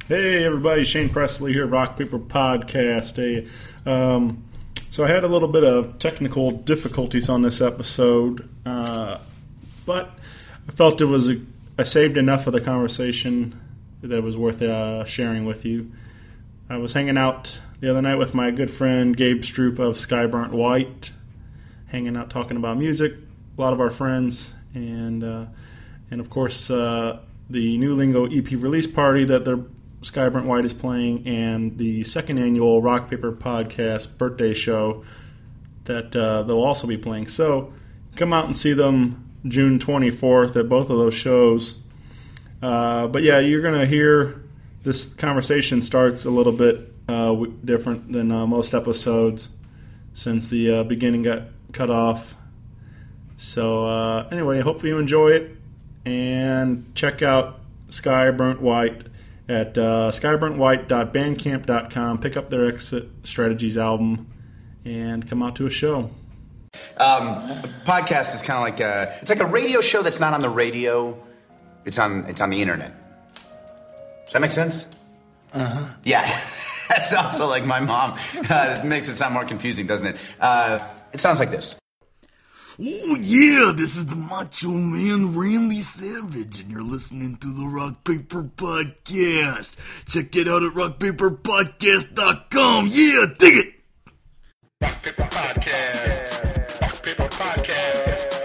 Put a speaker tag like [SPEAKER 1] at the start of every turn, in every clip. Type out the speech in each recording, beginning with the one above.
[SPEAKER 1] Hey everybody, Shane Presley here, Rock Paper Podcast. Hey, so I had a little bit of technical difficulties on this episode, but I felt I saved enough of the conversation that it was worth sharing with you. I was hanging out the other night with my good friend Gabe Stroop of Skyburnt White, hanging out talking about music, a lot of our friends, and of course the New Lingo EP release party that they're Skyburnt White is playing, and the second annual Rock Paper Podcast birthday show that they'll also be playing. So come out and see them June 24th at both of those shows. But yeah, you're going to hear this conversation starts a little bit different than most episodes since the beginning got cut off. So anyway, hopefully you enjoy it, and check out Skyburnt White at skyburntwhite.bandcamp.com. Pick up their Exit Strategies album and come out to a show.
[SPEAKER 2] A podcast is kind of like it's like a radio show that's not on the radio. It's on the internet. Does that make sense? Uh-huh. Yeah. That's also like my mom. It makes it sound more confusing, doesn't it? It sounds like this.
[SPEAKER 3] Oh yeah, this is the Macho Man Randy Savage, and you're listening to the Rock Paper Podcast. Check it out at rockpaperpodcast.com. Yeah, dig it!
[SPEAKER 4] Rock Paper Podcast. Rock Paper Podcast.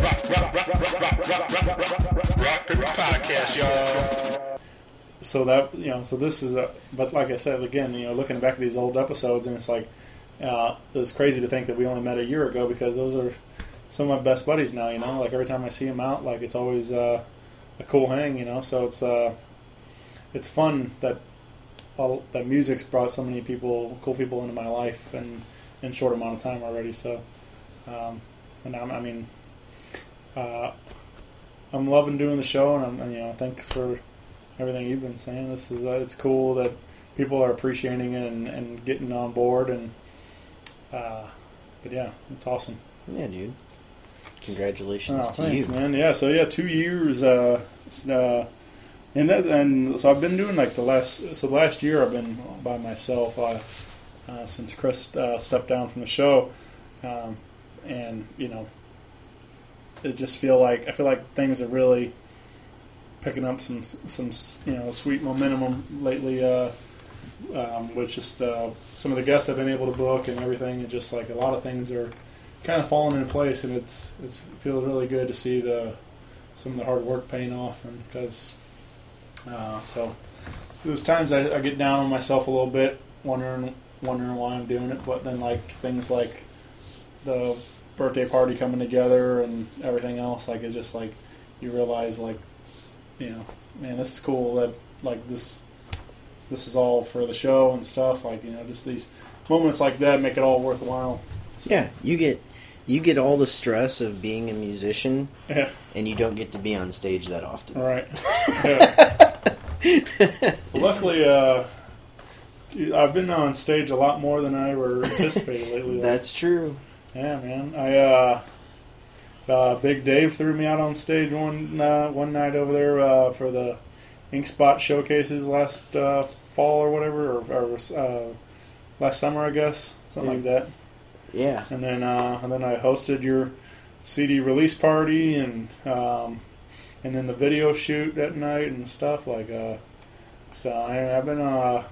[SPEAKER 4] Rock Paper Podcast, y'all.
[SPEAKER 1] So that, so this is but like I said, again, looking back at these old episodes, and it's like, it's crazy to think that we only met a year ago, because those are some of my best buddies now, like every time I see them out, like it's always a cool hang, so it's fun that that music's brought so many cool people into my life in a short amount of time already. So, and I'm loving doing the show, and thanks for everything you've been saying. This is it's cool that people are appreciating it and getting on board, and but yeah, it's awesome.
[SPEAKER 5] Yeah, dude. Congratulations to
[SPEAKER 1] thanks,
[SPEAKER 5] you,
[SPEAKER 1] man. Yeah, so 2 years, and so I've been doing like the last year I've been by myself since Chris stepped down from the show, and it just I feel like things are really picking up some sweet momentum lately, with just some of the guests I've been able to book and everything, and just like a lot of things are kind of falling into place, and it feels really good to see some of the hard work paying off. And because so there's times I get down on myself a little bit, wondering why I'm doing it, but then like things like the birthday party coming together and everything else, like it's just like you realize like, man, this is cool that like this is all for the show and stuff, like just these moments like that make it all worthwhile. So.
[SPEAKER 5] Yeah, you get all the stress of being a musician,
[SPEAKER 1] yeah,
[SPEAKER 5] and you don't get to be on stage that often.
[SPEAKER 1] Right. Yeah. Well, luckily, I've been on stage a lot more than I ever anticipated lately.
[SPEAKER 5] That's true.
[SPEAKER 1] Yeah, man. Big Dave threw me out on stage one night over there for the Ink Spot showcases last fall or whatever, or last summer, I guess, something like that.
[SPEAKER 5] Yeah.
[SPEAKER 1] And then I hosted your CD release party, and then the video shoot that night and stuff like. So I've been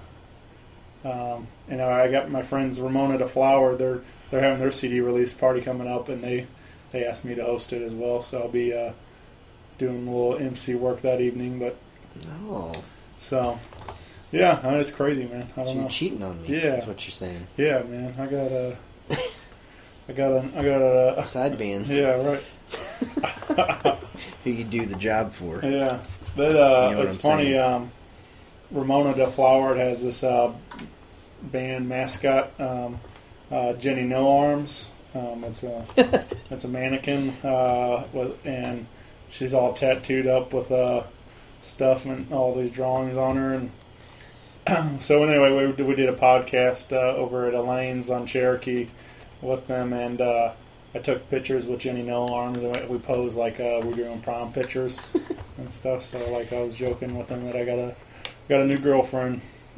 [SPEAKER 1] I got my friends Ramona DeFlower. They're having their CD release party coming up, and they asked me to host it as well. So I'll be doing a little MC work that evening. But so yeah, it's crazy, man. I don't know.
[SPEAKER 5] You're cheating on me.
[SPEAKER 1] Yeah,
[SPEAKER 5] that's what you're saying.
[SPEAKER 1] Yeah, man. I got a
[SPEAKER 5] side bands.
[SPEAKER 1] Yeah, right.
[SPEAKER 5] Who you do the job for?
[SPEAKER 1] Yeah, but it's funny. Ramona DeFlower has this band mascot, Jenny No Arms. It's a mannequin, and she's all tattooed up with stuff and all these drawings on her. And so anyway, we did a podcast over at Elaine's on Cherokee with them, and I took pictures with Jenny No Arms, and we posed like we're doing prom pictures and stuff. So like I was joking with them that I got a new girlfriend.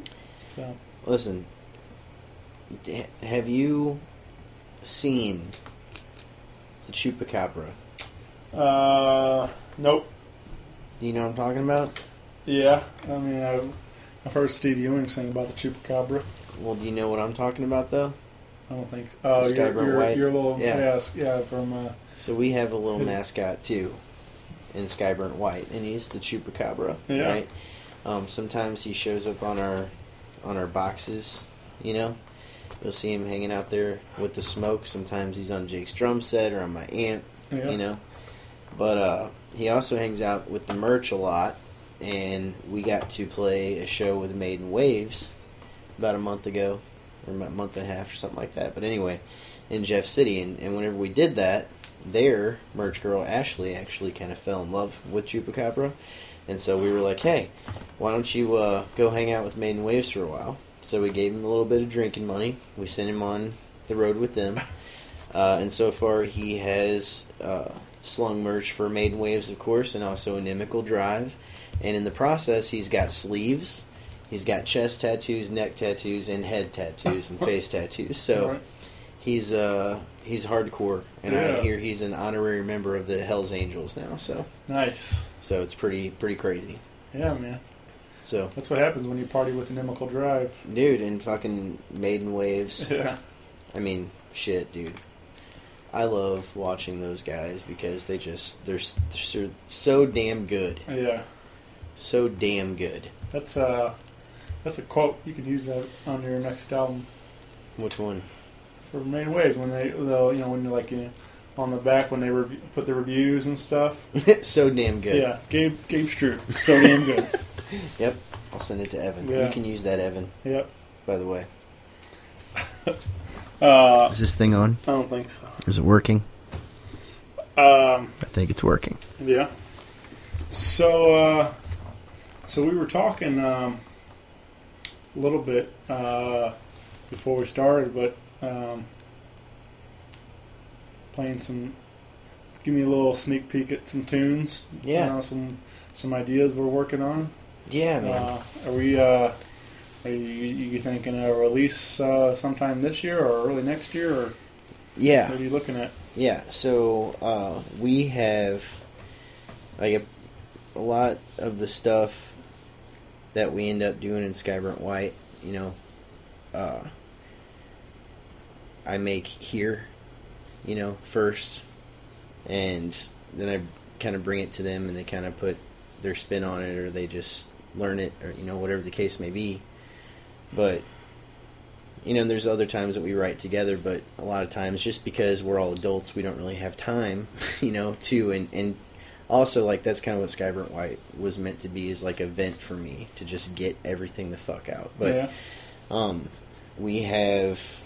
[SPEAKER 1] So
[SPEAKER 5] Listen, have you seen the Chupacabra?
[SPEAKER 1] nope.
[SPEAKER 5] Do you know what I'm talking about?
[SPEAKER 1] Yeah, I mean, I've heard Steve Ewing sing about the Chupacabra.
[SPEAKER 5] Well, do you know what I'm talking about, though?
[SPEAKER 1] I don't think so. Oh,
[SPEAKER 5] Skyburnt White?
[SPEAKER 1] Your little,
[SPEAKER 5] Yeah.
[SPEAKER 1] yeah, from,
[SPEAKER 5] So we have a little
[SPEAKER 1] His-
[SPEAKER 5] mascot, too, in Skyburnt White, and he's the Chupacabra,
[SPEAKER 1] Yeah.
[SPEAKER 5] right? Sometimes he shows up on our boxes, you know? You'll see him hanging out there with the smoke. Sometimes he's on Jake's drum set or on my amp,
[SPEAKER 1] yeah.
[SPEAKER 5] you know? But he also hangs out with the merch a lot, and we got to play a show with Maiden Waves about a month ago, or a month and a half or something like that. But anyway, in Jeff City, and whenever we did that, their merch girl Ashley actually kind of fell in love with Chupacabra, and so we were like, hey, why don't you go hang out with Maiden Waves for a while? So we gave him a little bit of drinking money. We sent him on the road with them, and so far he has slung merch for Maiden Waves, of course, and also Inimical Drive. And in the process, he's got sleeves, he's got chest tattoos, neck tattoos, and head tattoos, and face tattoos. So
[SPEAKER 1] Right.
[SPEAKER 5] he's hardcore, and
[SPEAKER 1] Yeah.
[SPEAKER 5] I hear he's an honorary member of the Hells Angels now. So
[SPEAKER 1] Nice.
[SPEAKER 5] it's pretty crazy.
[SPEAKER 1] Yeah, man.
[SPEAKER 5] So,
[SPEAKER 1] That's what happens when you party with Inimical Drive.
[SPEAKER 5] dude, and fucking Maiden Waves.
[SPEAKER 1] Yeah.
[SPEAKER 5] I mean, shit, dude. I love watching those guys because they're so damn good.
[SPEAKER 1] Yeah.
[SPEAKER 5] So damn good.
[SPEAKER 1] That's a quote. You could use that on your next album
[SPEAKER 5] Which one?
[SPEAKER 1] for Main Waves when they'll when like on the back when they put the reviews and stuff.
[SPEAKER 5] So damn good.
[SPEAKER 1] Yeah, Gabe Stroop. So damn good.
[SPEAKER 5] Yep. I'll send it to Evan.
[SPEAKER 1] Yeah.
[SPEAKER 5] You can use that, Evan,
[SPEAKER 1] Yep.
[SPEAKER 5] by the way.
[SPEAKER 1] I
[SPEAKER 5] Is this thing on?
[SPEAKER 1] don't think so.
[SPEAKER 5] Is it working? I think it's working.
[SPEAKER 1] Yeah. So we were talking a little bit before we started, but playing some. Give me a little sneak peek at some tunes.
[SPEAKER 5] Yeah.
[SPEAKER 1] Some ideas we're working on.
[SPEAKER 5] Yeah, man.
[SPEAKER 1] Are you thinking a release sometime this year or early next year, or
[SPEAKER 5] Yeah.
[SPEAKER 1] what are you looking at?
[SPEAKER 5] Yeah, so we have like a lot of the stuff that we end up doing in Skyburnt White, I make here, first, and then I kind of bring it to them and they kind of put their spin on it, or they just learn it, or whatever the case may be. But there's other times that we write together, but a lot of times just because we're all adults, we don't really have time, to, and also, like, that's kind of what Skyburnt White was meant to be, is like a vent for me to just get everything the fuck out. But we have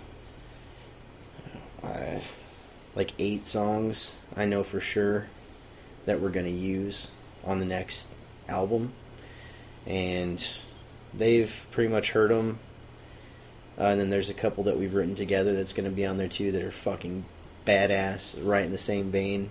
[SPEAKER 5] like 8 songs I know for sure that we're going to use on the next album, and they've pretty much heard them. And then there's a couple that we've written together that's going to be on there too that are fucking badass, right in the same vein,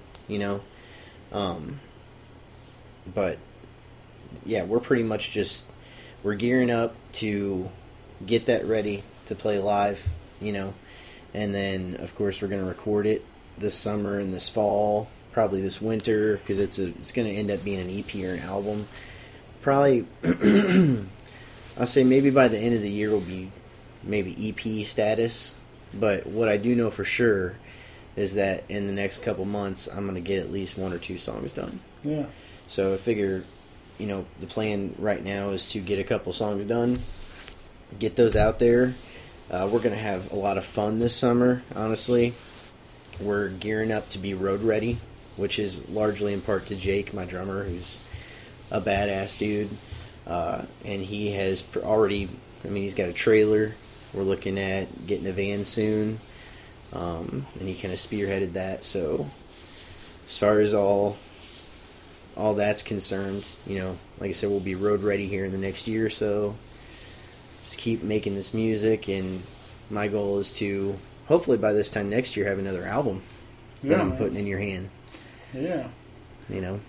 [SPEAKER 5] But yeah, we're pretty much we're gearing up to get that ready to play live, And then of course we're going to record it this summer and this fall, probably this winter, because it's going to end up being an EP or an album. Probably, I'll say maybe by the end of the year will be maybe EP status, but what I do know for sure is that in the next couple months I'm going to get at least 1 or 2 songs done.
[SPEAKER 1] Yeah.
[SPEAKER 5] So I figure, the plan right now is to get a couple songs done, get those out there. We're going to have a lot of fun this summer, honestly. We're gearing up to be road ready, which is largely in part to Jake, my drummer, who's a badass dude. And he has already, he's got a trailer. We're looking at getting a van soon. And he kind of spearheaded that. So as far as all that's concerned, like I said, we'll be road ready here in the next year or so. Just keep making this music, and my goal is to hopefully by this time next year have another album that I'm putting in your hand.
[SPEAKER 1] Yeah.
[SPEAKER 5] Yeah,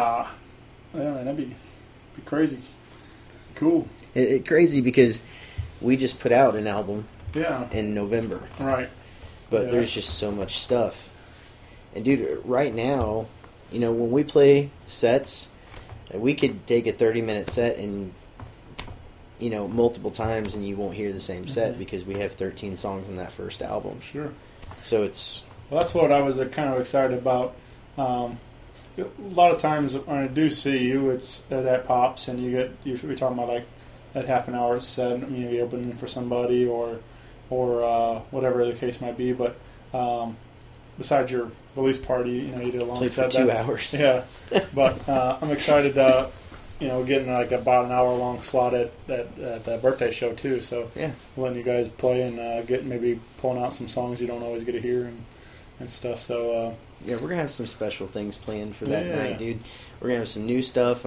[SPEAKER 1] man, that'd be crazy. Cool.
[SPEAKER 5] It crazy because we just put out an album
[SPEAKER 1] Yeah.
[SPEAKER 5] in November.
[SPEAKER 1] Right.
[SPEAKER 5] But
[SPEAKER 1] Yeah.
[SPEAKER 5] there's just so much stuff. And dude, right now, you know, when we play sets, we could take a 30-minute set and, you know, multiple times and you won't hear the same set because we have 13 songs on that first album.
[SPEAKER 1] Sure.
[SPEAKER 5] So it's...
[SPEAKER 1] Well, that's what I was kind of excited about. A lot of times when I do see you, it's at Pops, and we're talking about like that half an hour set, maybe opening for somebody or whatever the case might be. But besides your release party, you know, you did a long
[SPEAKER 5] Played
[SPEAKER 1] set.
[SPEAKER 5] for 2 hours.
[SPEAKER 1] Yeah, but I'm excited, you know, getting like about an hour long slot at the birthday show too. So
[SPEAKER 5] Yeah.
[SPEAKER 1] letting you guys play and maybe pulling out some songs you don't always get to hear and stuff. So
[SPEAKER 5] Yeah, we're going to have some special things planned for that
[SPEAKER 1] Yeah.
[SPEAKER 5] night, dude. We're going to have some new stuff.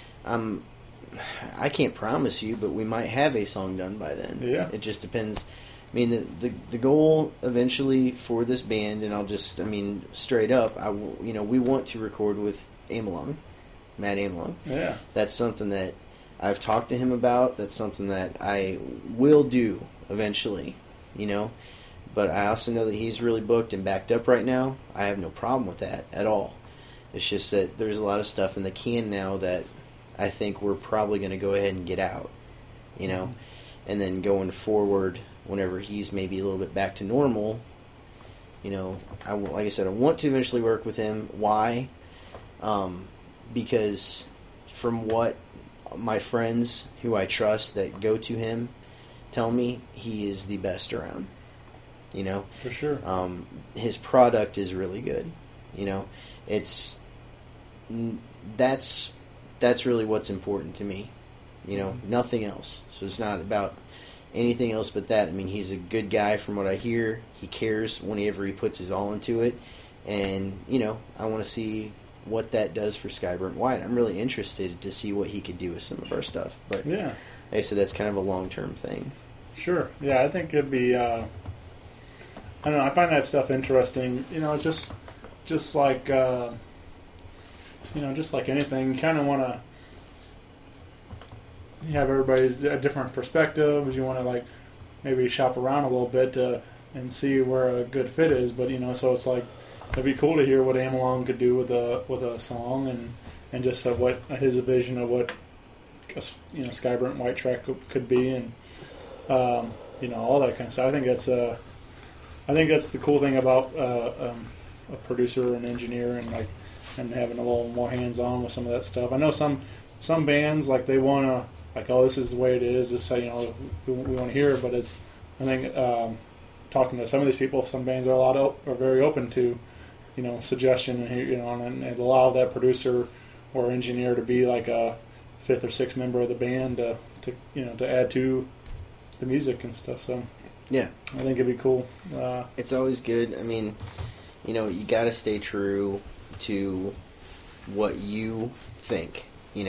[SPEAKER 5] I can't promise you, but we might have a song done by then.
[SPEAKER 1] Yeah.
[SPEAKER 5] It just depends. I mean, the goal eventually for this band, and straight up, we want to record with Amelung, Matt Amelung.
[SPEAKER 1] yeah,
[SPEAKER 5] That's something that I've talked to him about. That's something that I will do eventually, you know. But I also know that he's really booked and backed up right now. I have no problem with that at all. It's just that there's a lot of stuff in the can now that I think we're probably going to go ahead and get out, you know. And then going forward, whenever he's maybe a little bit back to normal, you know, like I said, I want to eventually work with him. Why? Because from what my friends who I trust that go to him tell me, he is the best around. You know,
[SPEAKER 1] for sure.
[SPEAKER 5] His product is really good. You know, that's really what's important to me. You know, nothing else. So it's not about anything else but that. I mean, he's a good guy from what I hear. He cares whenever he puts his all into it. And, you know, I want to see what that does for Skyburnt White. I'm really interested to see what he could do with some of our stuff. But
[SPEAKER 1] Yeah,
[SPEAKER 5] like I said, that's kind of a long-term thing.
[SPEAKER 1] sure. Yeah, I think it'd be. I don't know. I find that stuff interesting. You know, just like just like anything, you kind of want to. You have everybody's different perspectives. You want to like maybe shop around a little bit and see where a good fit is. But you know, so it's like it'd be cool to hear what Amelung could do with a song and just what his vision of what Skyburnt White track could be and all that kind of stuff. I think that's the cool thing about a producer and engineer and having a little more hands on with some of that stuff. I know some bands like they want to. Like, oh, this is the way it is. This is how, we want to hear it. But it's, I think, talking to some of these people, some bands are very open to, suggestion and allow that producer or engineer to be like a fifth or sixth member of the band to add to the music and stuff. So
[SPEAKER 5] Yeah.
[SPEAKER 1] I think it'd be cool.
[SPEAKER 5] It's always good. I mean, you got to stay true to what you think.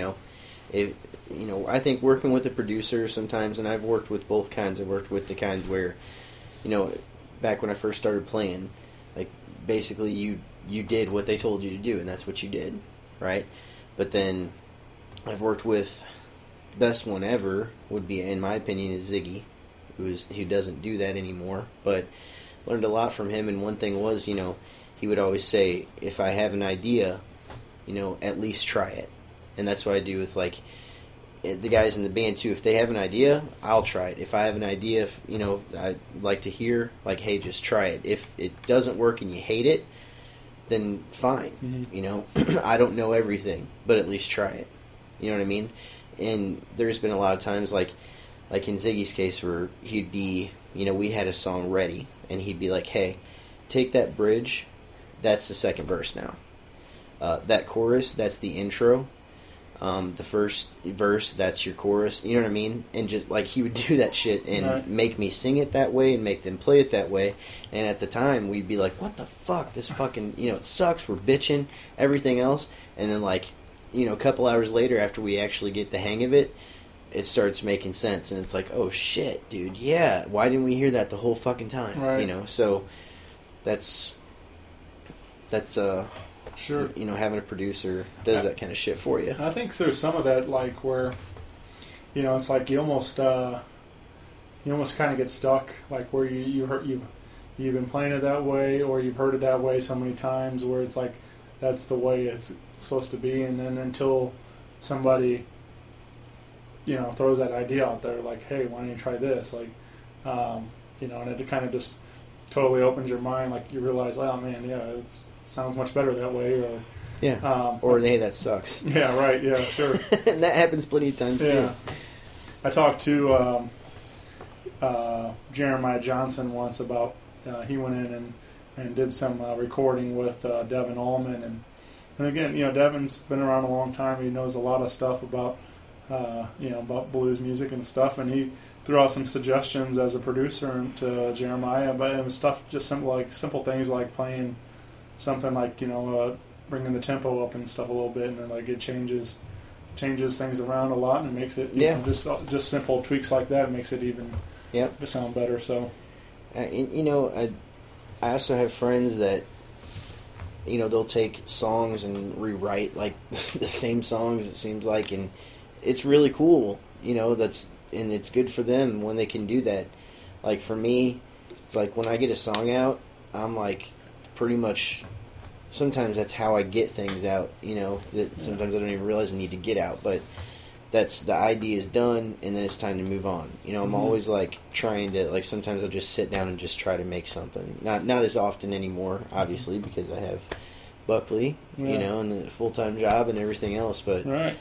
[SPEAKER 5] I think working with a producer sometimes, and I've worked with both kinds. I've worked with the kinds where, back when I first started playing, like basically you did what they told you to do, and that's what you did, right? But then I've worked with, best one ever would be, in my opinion, is Ziggy, who doesn't do that anymore, but learned a lot from him. And one thing was, he would always say, if I have an idea, at least try it. And that's what I do with like the guys in the band too. If they have an idea, I'll try it. If I have an idea, I'd like to hear, like, hey, just try it. If it doesn't work and you hate it, then fine. Mm-hmm. I don't know everything, but at least try it. You know what I mean? And there's been a lot of times, like in Ziggy's case, where he'd be, we had a song ready, and he'd be like, hey, take that bridge, that's the second verse now. That chorus, that's the intro. The first verse, that's your chorus. You know what I mean? And just like he would do that shit and
[SPEAKER 1] Right.
[SPEAKER 5] make me sing it that way and make them play it that way. And at the time, we'd be like, "What the fuck? This fucking it sucks. We're bitching everything else." And then a couple hours later, after we actually get the hang of it, it starts making sense. And it's like, "Oh shit, dude! Yeah, why didn't we hear that the whole fucking time?"
[SPEAKER 1] Right.
[SPEAKER 5] So that's
[SPEAKER 1] Sure.
[SPEAKER 5] having a producer does that kind of shit for you.
[SPEAKER 1] I think there's some of that, like, where, it's like you almost, you almost kind of get stuck, like where you've been playing it that way, or you've heard it that way so many times, where it's like that's the way it's supposed to be, and then until somebody throws that idea out there, like, hey, why don't you try this, like, and it kind of just totally opens your mind, like you realize, oh man, yeah, it sounds much better that way, or
[SPEAKER 5] or hey, that sucks.
[SPEAKER 1] Yeah, right, yeah, sure.
[SPEAKER 5] And that happens plenty of times too.
[SPEAKER 1] I talked to Jeremiah Johnson once about he went in and did some recording with Devin Allman, and again, Devin's been around a long time. He knows a lot of stuff about about blues music and stuff, and he threw out some suggestions as a producer to Jeremiah, but it was stuff just simple things like playing something like bringing the tempo up and stuff a little bit, and then like it changes things around a lot, and it makes it just simple tweaks like that makes it even sound better. So
[SPEAKER 5] I also have friends that they'll take songs and rewrite like the same songs, it seems like, and it's really cool. And it's good for them when they can do that. Like for me, it's like when I get a song out, I'm like pretty much. Sometimes that's how I get things out, that sometimes I don't even realize I need to get out, but that's the idea is done, and then it's time to move on. I'm always like trying to, like, sometimes I'll just sit down and just try to make something. Not as often anymore, obviously, because I have Buckley, and the full-time job and everything else, but
[SPEAKER 1] right.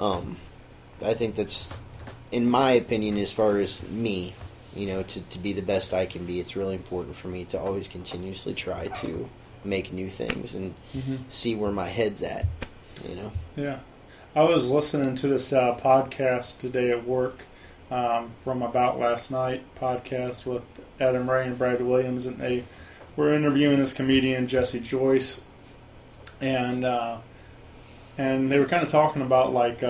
[SPEAKER 5] I think that's, in my opinion, as far as me, to be the best I can be, it's really important for me to always continuously try to make new things and see where my head's at,
[SPEAKER 1] Yeah. I was listening to this podcast today at work from About Last Night podcast with Adam Ray and Brad Williams, and they were interviewing this comedian, Jesse Joyce, and they were kind of talking about like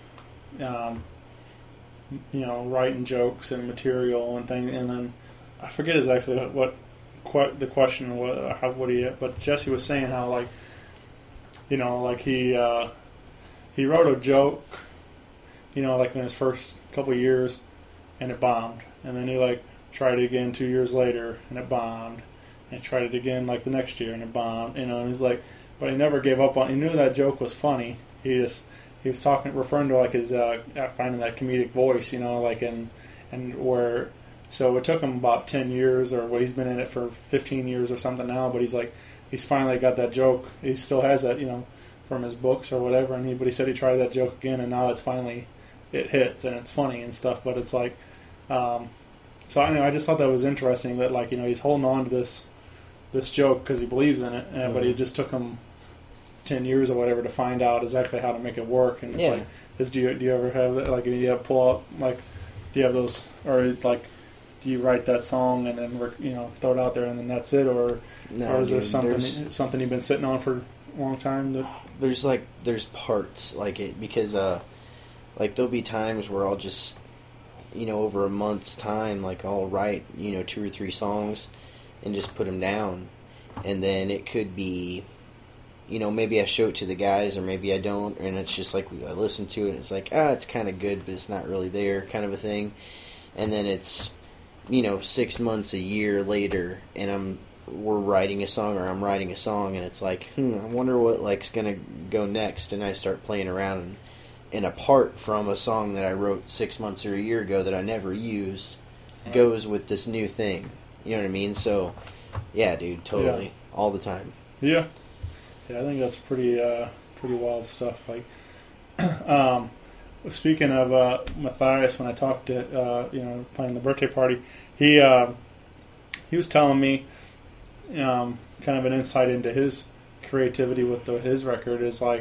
[SPEAKER 1] writing jokes and material and things, and then I forget exactly what the question was, but Jesse was saying how like he wrote a joke like in his first couple of years and it bombed, and then he like tried it again 2 years later and it bombed, and he tried it again like the next year and it bombed, and he's like, but he never gave up on. He knew that joke was funny. He was referring to like his finding that comedic voice, like and where. So it took him about 10 years, or he's been in it for 15 years or something now, but he's finally got that joke. He still has that, from his books or whatever, but he said he tried that joke again, and now it hits, and it's funny and stuff, but it's like, so I just thought that was interesting that, like, he's holding on to this joke because he believes in it, but it just took him 10 years or whatever to find out exactly how to make it work, and it's like, do you ever have that, like, do you have pull out, like, do you have those, or like, do you write that song and then throw it out there and then that's it, or is there something you've been sitting on for a long time? That
[SPEAKER 5] there's parts like it, because like there'll be times where I'll just over a month's time, like I'll write 2 or 3 songs and just put them down, and then it could be maybe I show it to the guys or maybe I don't, and it's just like I listen to it and it's like it's kind of good but it's not really there, kind of a thing, and then it's 6 months, a year later, and we're writing a song, or I'm writing a song, and it's like, I wonder what like's gonna go next, and I start playing around, and apart from a song that I wrote 6 months or a year ago that I never used, goes with this new thing. You know what I mean? So, yeah, dude, totally, all the time.
[SPEAKER 1] Yeah, I think that's pretty wild stuff. Like, speaking of Matthias, when I talked to playing the birthday party, he was telling me kind of an insight into his creativity with his record is like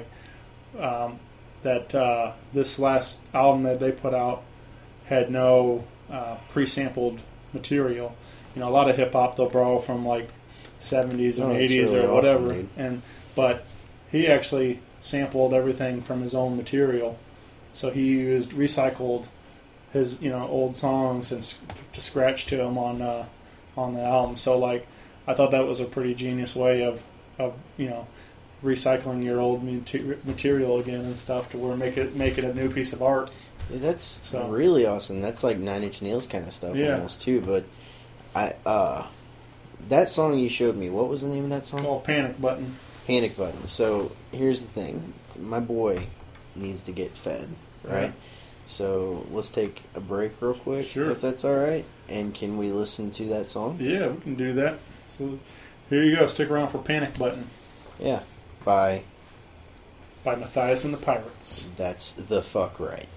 [SPEAKER 1] that this last album that they put out had no pre-sampled material. A lot of hip hop they'll borrow from like 70s or 80s really or whatever, awesome, but he actually sampled everything from his own material. So he recycled his old songs and to scratch to them on the album. So like I thought that was a pretty genius way of recycling your old material again and stuff to where make it a new piece of art.
[SPEAKER 5] Yeah, that's really awesome. That's like Nine Inch Nails kind of stuff almost too. But that song you showed me, what was the name of that song?
[SPEAKER 1] It's called Panic Button.
[SPEAKER 5] Panic Button. So here's the thing. My boy needs to get fed, right?
[SPEAKER 1] Yeah.
[SPEAKER 5] So let's take a break real quick,
[SPEAKER 1] Sure.
[SPEAKER 5] if that's all right. And can we listen to that song?
[SPEAKER 1] Yeah, we can do that. So here you go. Stick around for Panic Button
[SPEAKER 5] Yeah. By
[SPEAKER 1] Matthias and the Pirates.
[SPEAKER 5] That's the Fuck Right.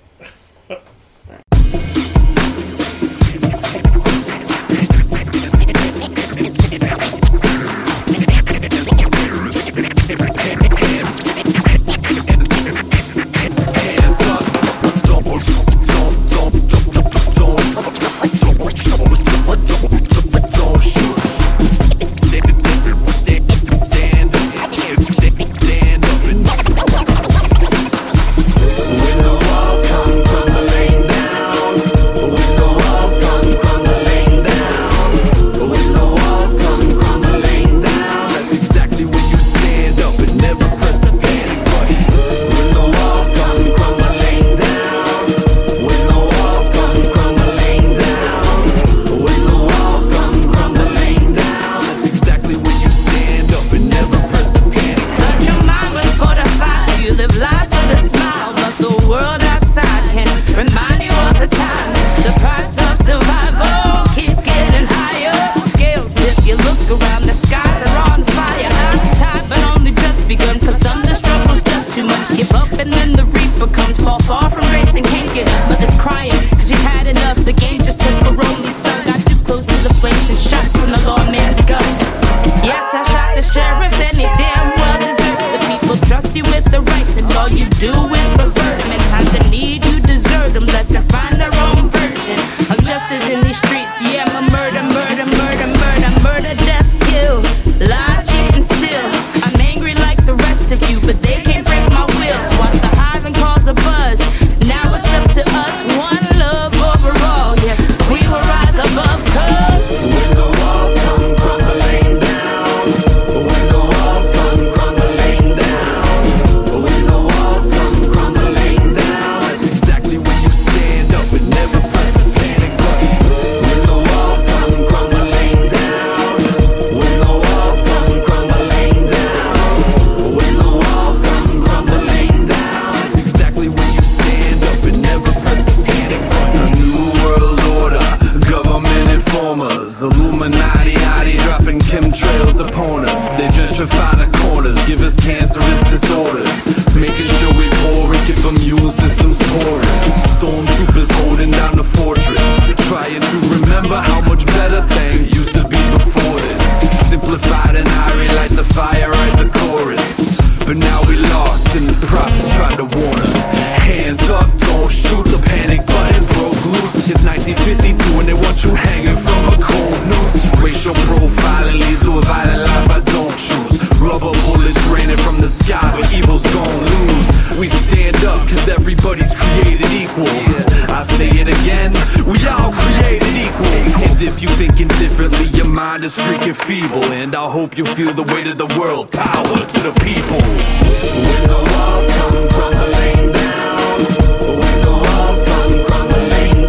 [SPEAKER 6] You feel the weight of the world, power to the people. When the walls come crumbling down, when the walls come crumbling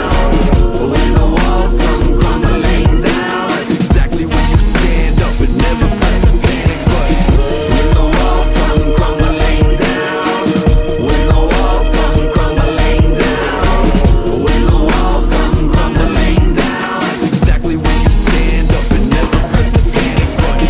[SPEAKER 6] down, when the walls come crumbling down, that's exactly when you stand up and never press the panic button. When the walls come crumbling down, when the walls come crumbling down, when the walls come crumbling down, that's exactly when you stand up and never press the panic button.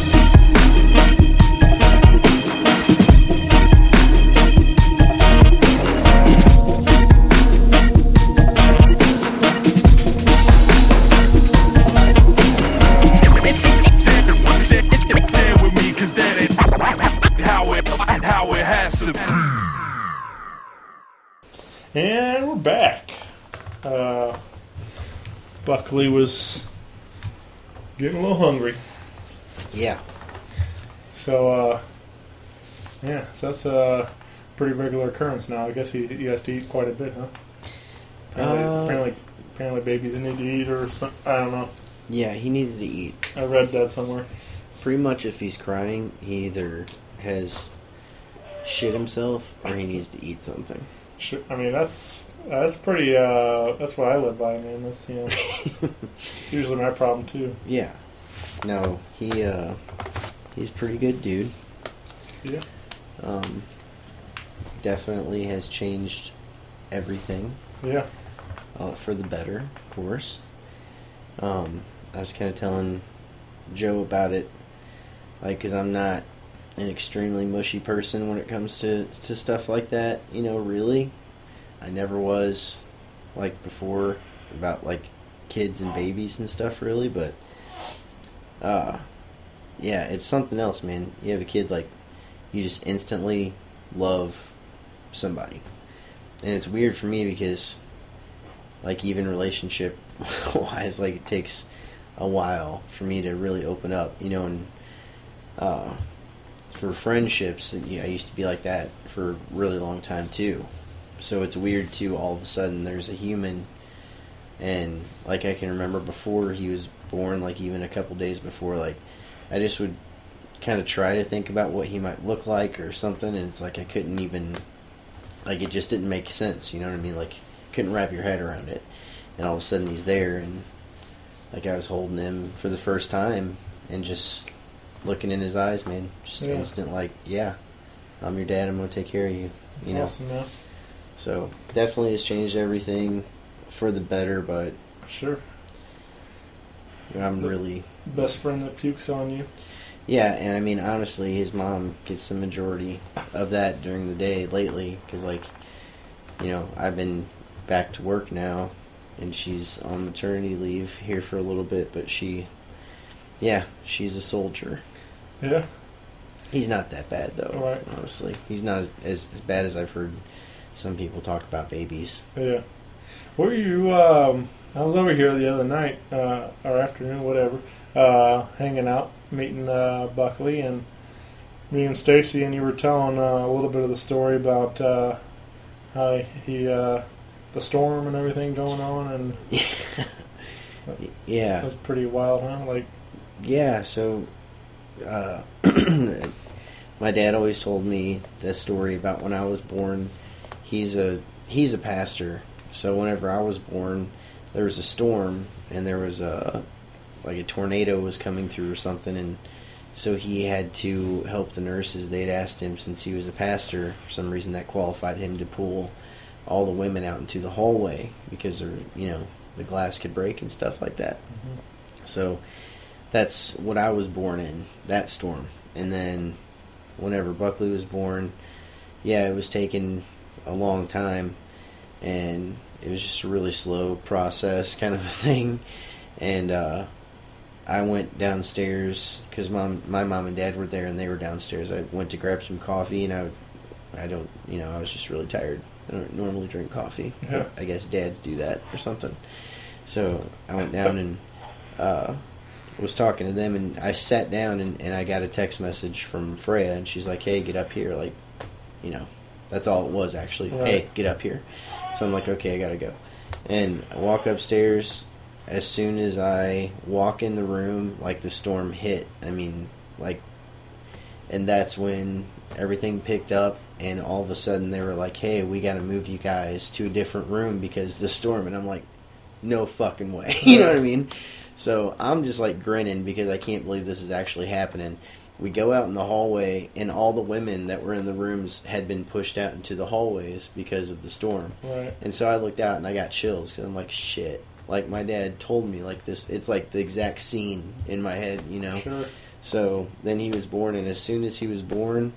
[SPEAKER 1] And we're back. Buckley was getting a little hungry.
[SPEAKER 5] Yeah.
[SPEAKER 1] So that's a pretty regular occurrence now. I guess he has to eat quite a bit, huh? Apparently babies need to eat or something. I don't know.
[SPEAKER 5] Yeah, he needs to eat.
[SPEAKER 1] I read that somewhere.
[SPEAKER 5] Pretty much if he's crying, he either has shit himself or he needs to eat something.
[SPEAKER 1] Sure. I mean, that's pretty. That's what I live by, man. That's it's usually my problem too.
[SPEAKER 5] Yeah. No, he's pretty good dude.
[SPEAKER 1] Yeah.
[SPEAKER 5] Definitely has changed everything.
[SPEAKER 1] Yeah.
[SPEAKER 5] For the better, of course. I was kind of telling Joe about it, like, because I'm not an extremely mushy person when it comes to stuff like that, really. I never was, like, before, about, like, kids and babies and stuff, really, but, yeah, it's something else, man. You have a kid, like, you just instantly love somebody. And it's weird for me because, like, even relationship-wise, like, it takes a while for me to really open up, and, for friendships, I used to be like that for a really long time, too. So it's weird, too, all of a sudden there's a human, and, like, I can remember before he was born, like, even a couple days before, like, I just would kind of try to think about what he might look like or something, and it's like I couldn't even, like, it just didn't make sense, you know what I mean? Like, couldn't wrap your head around it. And all of a sudden he's there, and, like, I was holding him for the first time, and just looking in his eyes, man, just instant, like, yeah, I'm your dad, I'm going to take care of you, you know?
[SPEAKER 1] Awesome, man.
[SPEAKER 5] So, definitely has changed everything for the better, but
[SPEAKER 1] Sure.
[SPEAKER 5] I'm really...
[SPEAKER 1] Best friend that pukes on you.
[SPEAKER 5] Yeah, and I mean, honestly, his mom gets the majority of that during the day lately, because, like, I've been back to work now, and she's on maternity leave here for a little bit, but she's a soldier.
[SPEAKER 1] Yeah.
[SPEAKER 5] He's not that bad, though,
[SPEAKER 1] Right.
[SPEAKER 5] honestly. He's not as bad as I've heard some people talk about babies.
[SPEAKER 1] Yeah. Were you, I was over here the other night, or afternoon, whatever, hanging out, meeting Buckley, and me and Stacy, and you were telling a little bit of the story about how he, the storm and everything going on, and
[SPEAKER 5] Yeah.
[SPEAKER 1] it was pretty wild, huh? Like,
[SPEAKER 5] Yeah, so my dad always told me this story about when I was born. He's a pastor, so whenever I was born, there was a storm, and there was a tornado was coming through or something, and so he had to help the nurses. They'd asked him, since he was a pastor, for some reason that qualified him to pull all the women out into the hallway because the glass could break and stuff like that. Mm-hmm. So that's what I was born in, that storm. And then whenever Buckley was born, it was taking a long time, and it was just a really slow process kind of a thing. And I went downstairs because my mom and dad were there, and they were downstairs. I went to grab some coffee, and I was just really tired. I don't normally drink coffee.
[SPEAKER 1] Yeah.
[SPEAKER 5] I guess dads do that or something. So I went down and was talking to them, and I sat down, and I got a text message from Freya, and she's like, hey, get up here. Like, that's all it was, actually.
[SPEAKER 1] Right.
[SPEAKER 5] Hey, get up here. So I'm like, okay, I gotta go. And I walk upstairs. As soon as I walk in the room, like, the storm hit. I mean, like, and that's when everything picked up, and all of a sudden they were like, hey, we gotta move you guys to a different room because the storm. And I'm like, no fucking way. You know what I mean? So I'm just, like, grinning because I can't believe this is actually happening. We go out in the hallway, and all the women that were in the rooms had been pushed out into the hallways because of the storm.
[SPEAKER 1] right.
[SPEAKER 5] And so I looked out, and I got chills because I'm like, shit. Like, my dad told me, like, this, it's like the exact scene in my head,
[SPEAKER 1] Sure.
[SPEAKER 5] So then he was born, and as soon as he was born,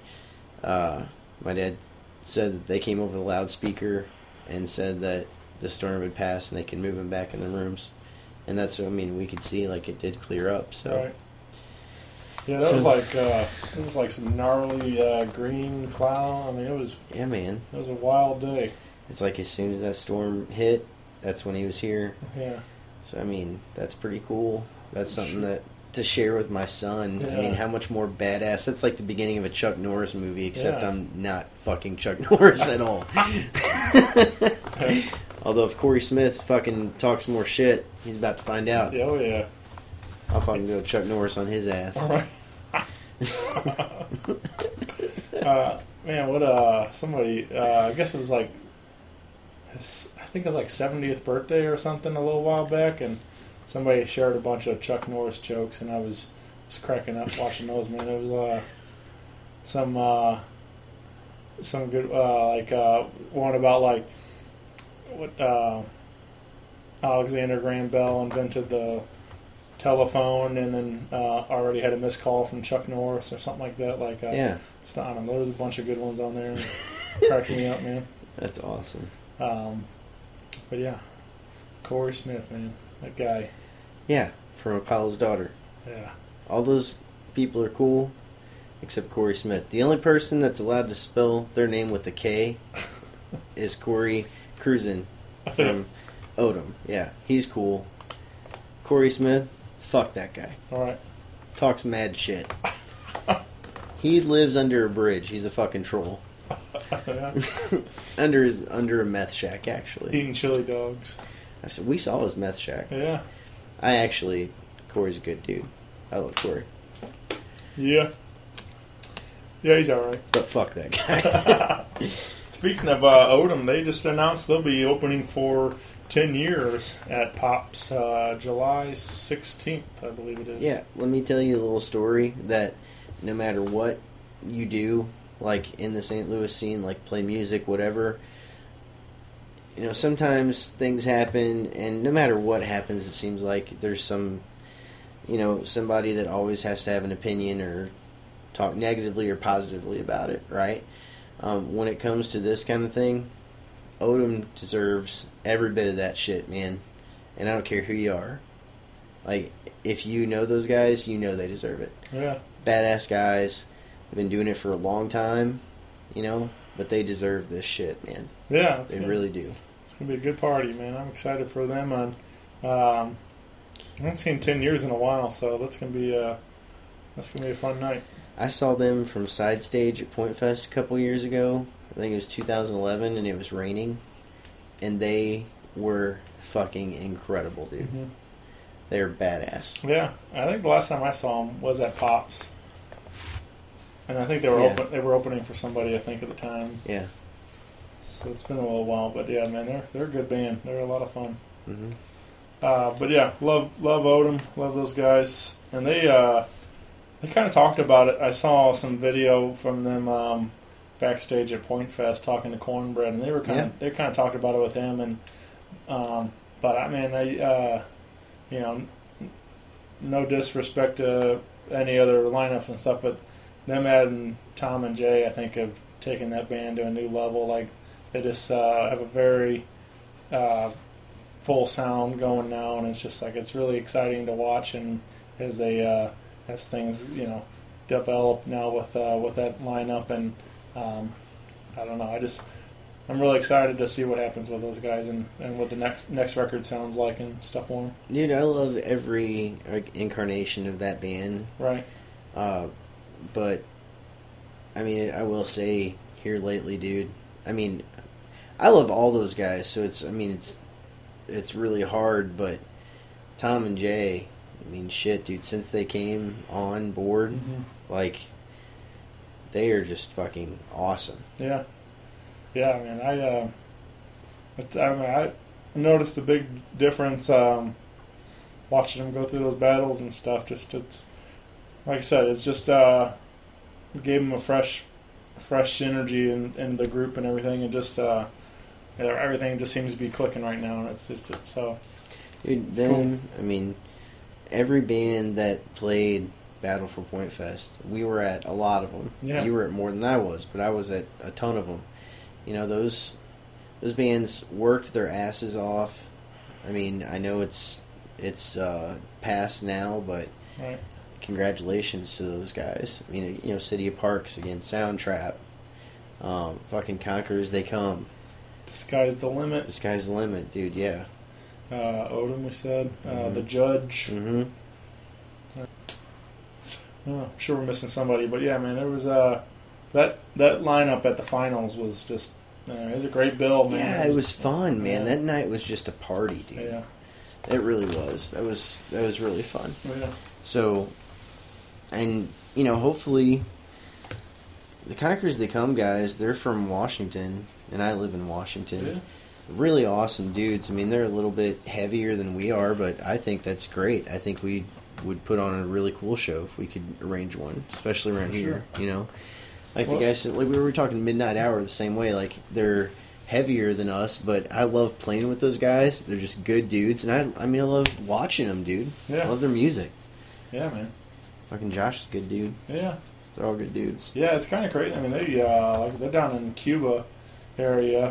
[SPEAKER 5] my dad said that they came over the loudspeaker and said that the storm had passed and they could move him back in the rooms. And that's, we could see, like, it did clear up, so.
[SPEAKER 1] Right. Yeah, that was like some gnarly green cloud. I mean, it was.
[SPEAKER 5] Yeah, man.
[SPEAKER 1] It was a wild day.
[SPEAKER 5] It's like as soon as that storm hit, that's when he was here.
[SPEAKER 1] Yeah.
[SPEAKER 5] So, that's pretty cool. That's something that to share with my son.
[SPEAKER 1] Yeah.
[SPEAKER 5] How much more badass. That's like the beginning of a Chuck Norris movie, except
[SPEAKER 1] Yeah.
[SPEAKER 5] I'm not fucking Chuck Norris at all. Although if Corey Smith fucking talks more shit, he's about to find out.
[SPEAKER 1] Yeah, oh yeah.
[SPEAKER 5] I'll fucking go Chuck Norris on his ass.
[SPEAKER 1] All right. Man, what somebody I guess it was like I think it was like 70th birthday or something a little while back, and somebody shared a bunch of Chuck Norris jokes, and I was cracking up watching those. Man, it was some good one about like what Alexander Graham Bell invented the telephone, and then already had a missed call from Chuck Norris or something like that. Like
[SPEAKER 5] Yeah,
[SPEAKER 1] I don't know, there was a bunch of good ones on there. Cracked me up, man.
[SPEAKER 5] that's awesome.
[SPEAKER 1] But yeah, Corey Smith, man, that guy.
[SPEAKER 5] Yeah, from Apollo's Daughter.
[SPEAKER 1] Yeah,
[SPEAKER 5] All those people are cool, except Corey Smith. The only person that's allowed to spell their name with a K is Corey Cruzen from Odom. Yeah, he's cool. Corey Smith, fuck that guy.
[SPEAKER 1] all right.
[SPEAKER 5] Talks mad shit. He lives under a bridge. He's a fucking troll.
[SPEAKER 1] Yeah.
[SPEAKER 5] Under a meth shack, actually.
[SPEAKER 1] Eating chili dogs.
[SPEAKER 5] I said we saw his meth shack.
[SPEAKER 1] Yeah,
[SPEAKER 5] Corey's a good dude. I love Corey,
[SPEAKER 1] yeah, he's all right.
[SPEAKER 5] but fuck that guy.
[SPEAKER 1] Speaking of Odom, they just announced they'll be opening for 10 years at Pops July 16th, I believe it is.
[SPEAKER 5] Yeah, let me tell you a little story that no matter what you do, like in the St. Louis scene, like play music, whatever, you know, sometimes things happen, and no matter what happens, it seems like there's some, you know, somebody that always has to have an opinion or talk negatively or positively about it, right? When it comes to this kind of thing, Odom deserves every bit of that shit, man. And I don't care who you are. Like, if you know those guys, you know they deserve it.
[SPEAKER 1] Yeah.
[SPEAKER 5] Badass guys. They've been doing it for a long time, you know, but they deserve this shit, man.
[SPEAKER 1] Yeah.
[SPEAKER 5] They really do.
[SPEAKER 1] It's going to be a good party, man. I'm excited for them. And I haven't seen 10 years in a while, so that's going to be a fun night.
[SPEAKER 5] I saw them from side stage at Point Fest a couple years ago. I think it was 2011, and it was raining. And they were fucking incredible, dude.
[SPEAKER 1] Mm-hmm.
[SPEAKER 5] They're badass.
[SPEAKER 1] Yeah. I think the last time I saw them was at Pops. And I think they were they were opening for somebody, I think, at the time.
[SPEAKER 5] Yeah.
[SPEAKER 1] So it's been a little while. But, yeah, man, they're a good band. They're a lot of fun.
[SPEAKER 5] Mm-hmm.
[SPEAKER 1] But, yeah, love Odom. Love those guys. And they kind of talked about it. I saw some video from them backstage at Point Fest talking to Cornbread, and they were kind of talked about it with him. And but I mean, they you know, no disrespect to any other lineups and stuff, but them adding Tom and Jay, I think, have taken that band to a new level. Like, they just have a very full sound going now, and it's just like it's really exciting to watch. And as they as things, you know, develop now with that lineup, and I don't know, I'm really excited to see what happens with those guys and what the next record sounds like and stuff for them.
[SPEAKER 5] Dude, I love every incarnation of that band.
[SPEAKER 1] Right.
[SPEAKER 5] But I mean, I will say here lately, dude. I mean, I love all those guys, so it's really hard. But Tom and Jay, I mean, shit, dude. Since they came on board, like, they are just fucking awesome.
[SPEAKER 1] Yeah. Yeah, I mean, I noticed a big difference watching them go through those battles and stuff. Just it's like I said, it's just gave them a fresh energy in the group and everything, and just everything just seems to be clicking right now. And it's so.
[SPEAKER 5] Dude, then cool. I mean, every band that played Battle for Point Fest, we were at a lot of them.
[SPEAKER 1] Yeah.
[SPEAKER 5] You were at more than I was, but I was at a ton of them. You know, those bands worked their asses off. I mean, I know it's past now, but
[SPEAKER 1] right.
[SPEAKER 5] Congratulations to those guys. I mean, you know, City of Parks against Soundtrap, fucking Conquer As They Come.
[SPEAKER 1] The sky's the limit.
[SPEAKER 5] The sky's the limit, dude. Yeah.
[SPEAKER 1] Odom, we said. The Judge.
[SPEAKER 5] Mm-hmm.
[SPEAKER 1] I'm sure we're missing somebody, but yeah, man, there was that lineup at the finals was just it was a great bill, man.
[SPEAKER 5] Yeah, it was fun, man.
[SPEAKER 1] Yeah.
[SPEAKER 5] That night was just a party, dude.
[SPEAKER 1] Yeah,
[SPEAKER 5] it really was. That was really fun.
[SPEAKER 1] Yeah.
[SPEAKER 5] So, and you know, hopefully, the Conquerors They Come guys, they're from Washington, and I live in Washington.
[SPEAKER 1] Yeah.
[SPEAKER 5] Really awesome dudes. I mean, they're a little bit heavier than we are, but I think that's great. I think we would put on a really cool show if we could arrange one, especially around here, you know? Like the guys, like we were talking Midnight Hour the same way. Like, they're heavier than us, but I love playing with those guys. They're just good dudes, and I mean, I love watching them, dude.
[SPEAKER 1] Yeah.
[SPEAKER 5] I love their music.
[SPEAKER 1] Yeah, man.
[SPEAKER 5] Fucking Josh is a good dude.
[SPEAKER 1] Yeah.
[SPEAKER 5] They're all good dudes.
[SPEAKER 1] Yeah, it's kind of crazy. I mean, they're down in Cuba area,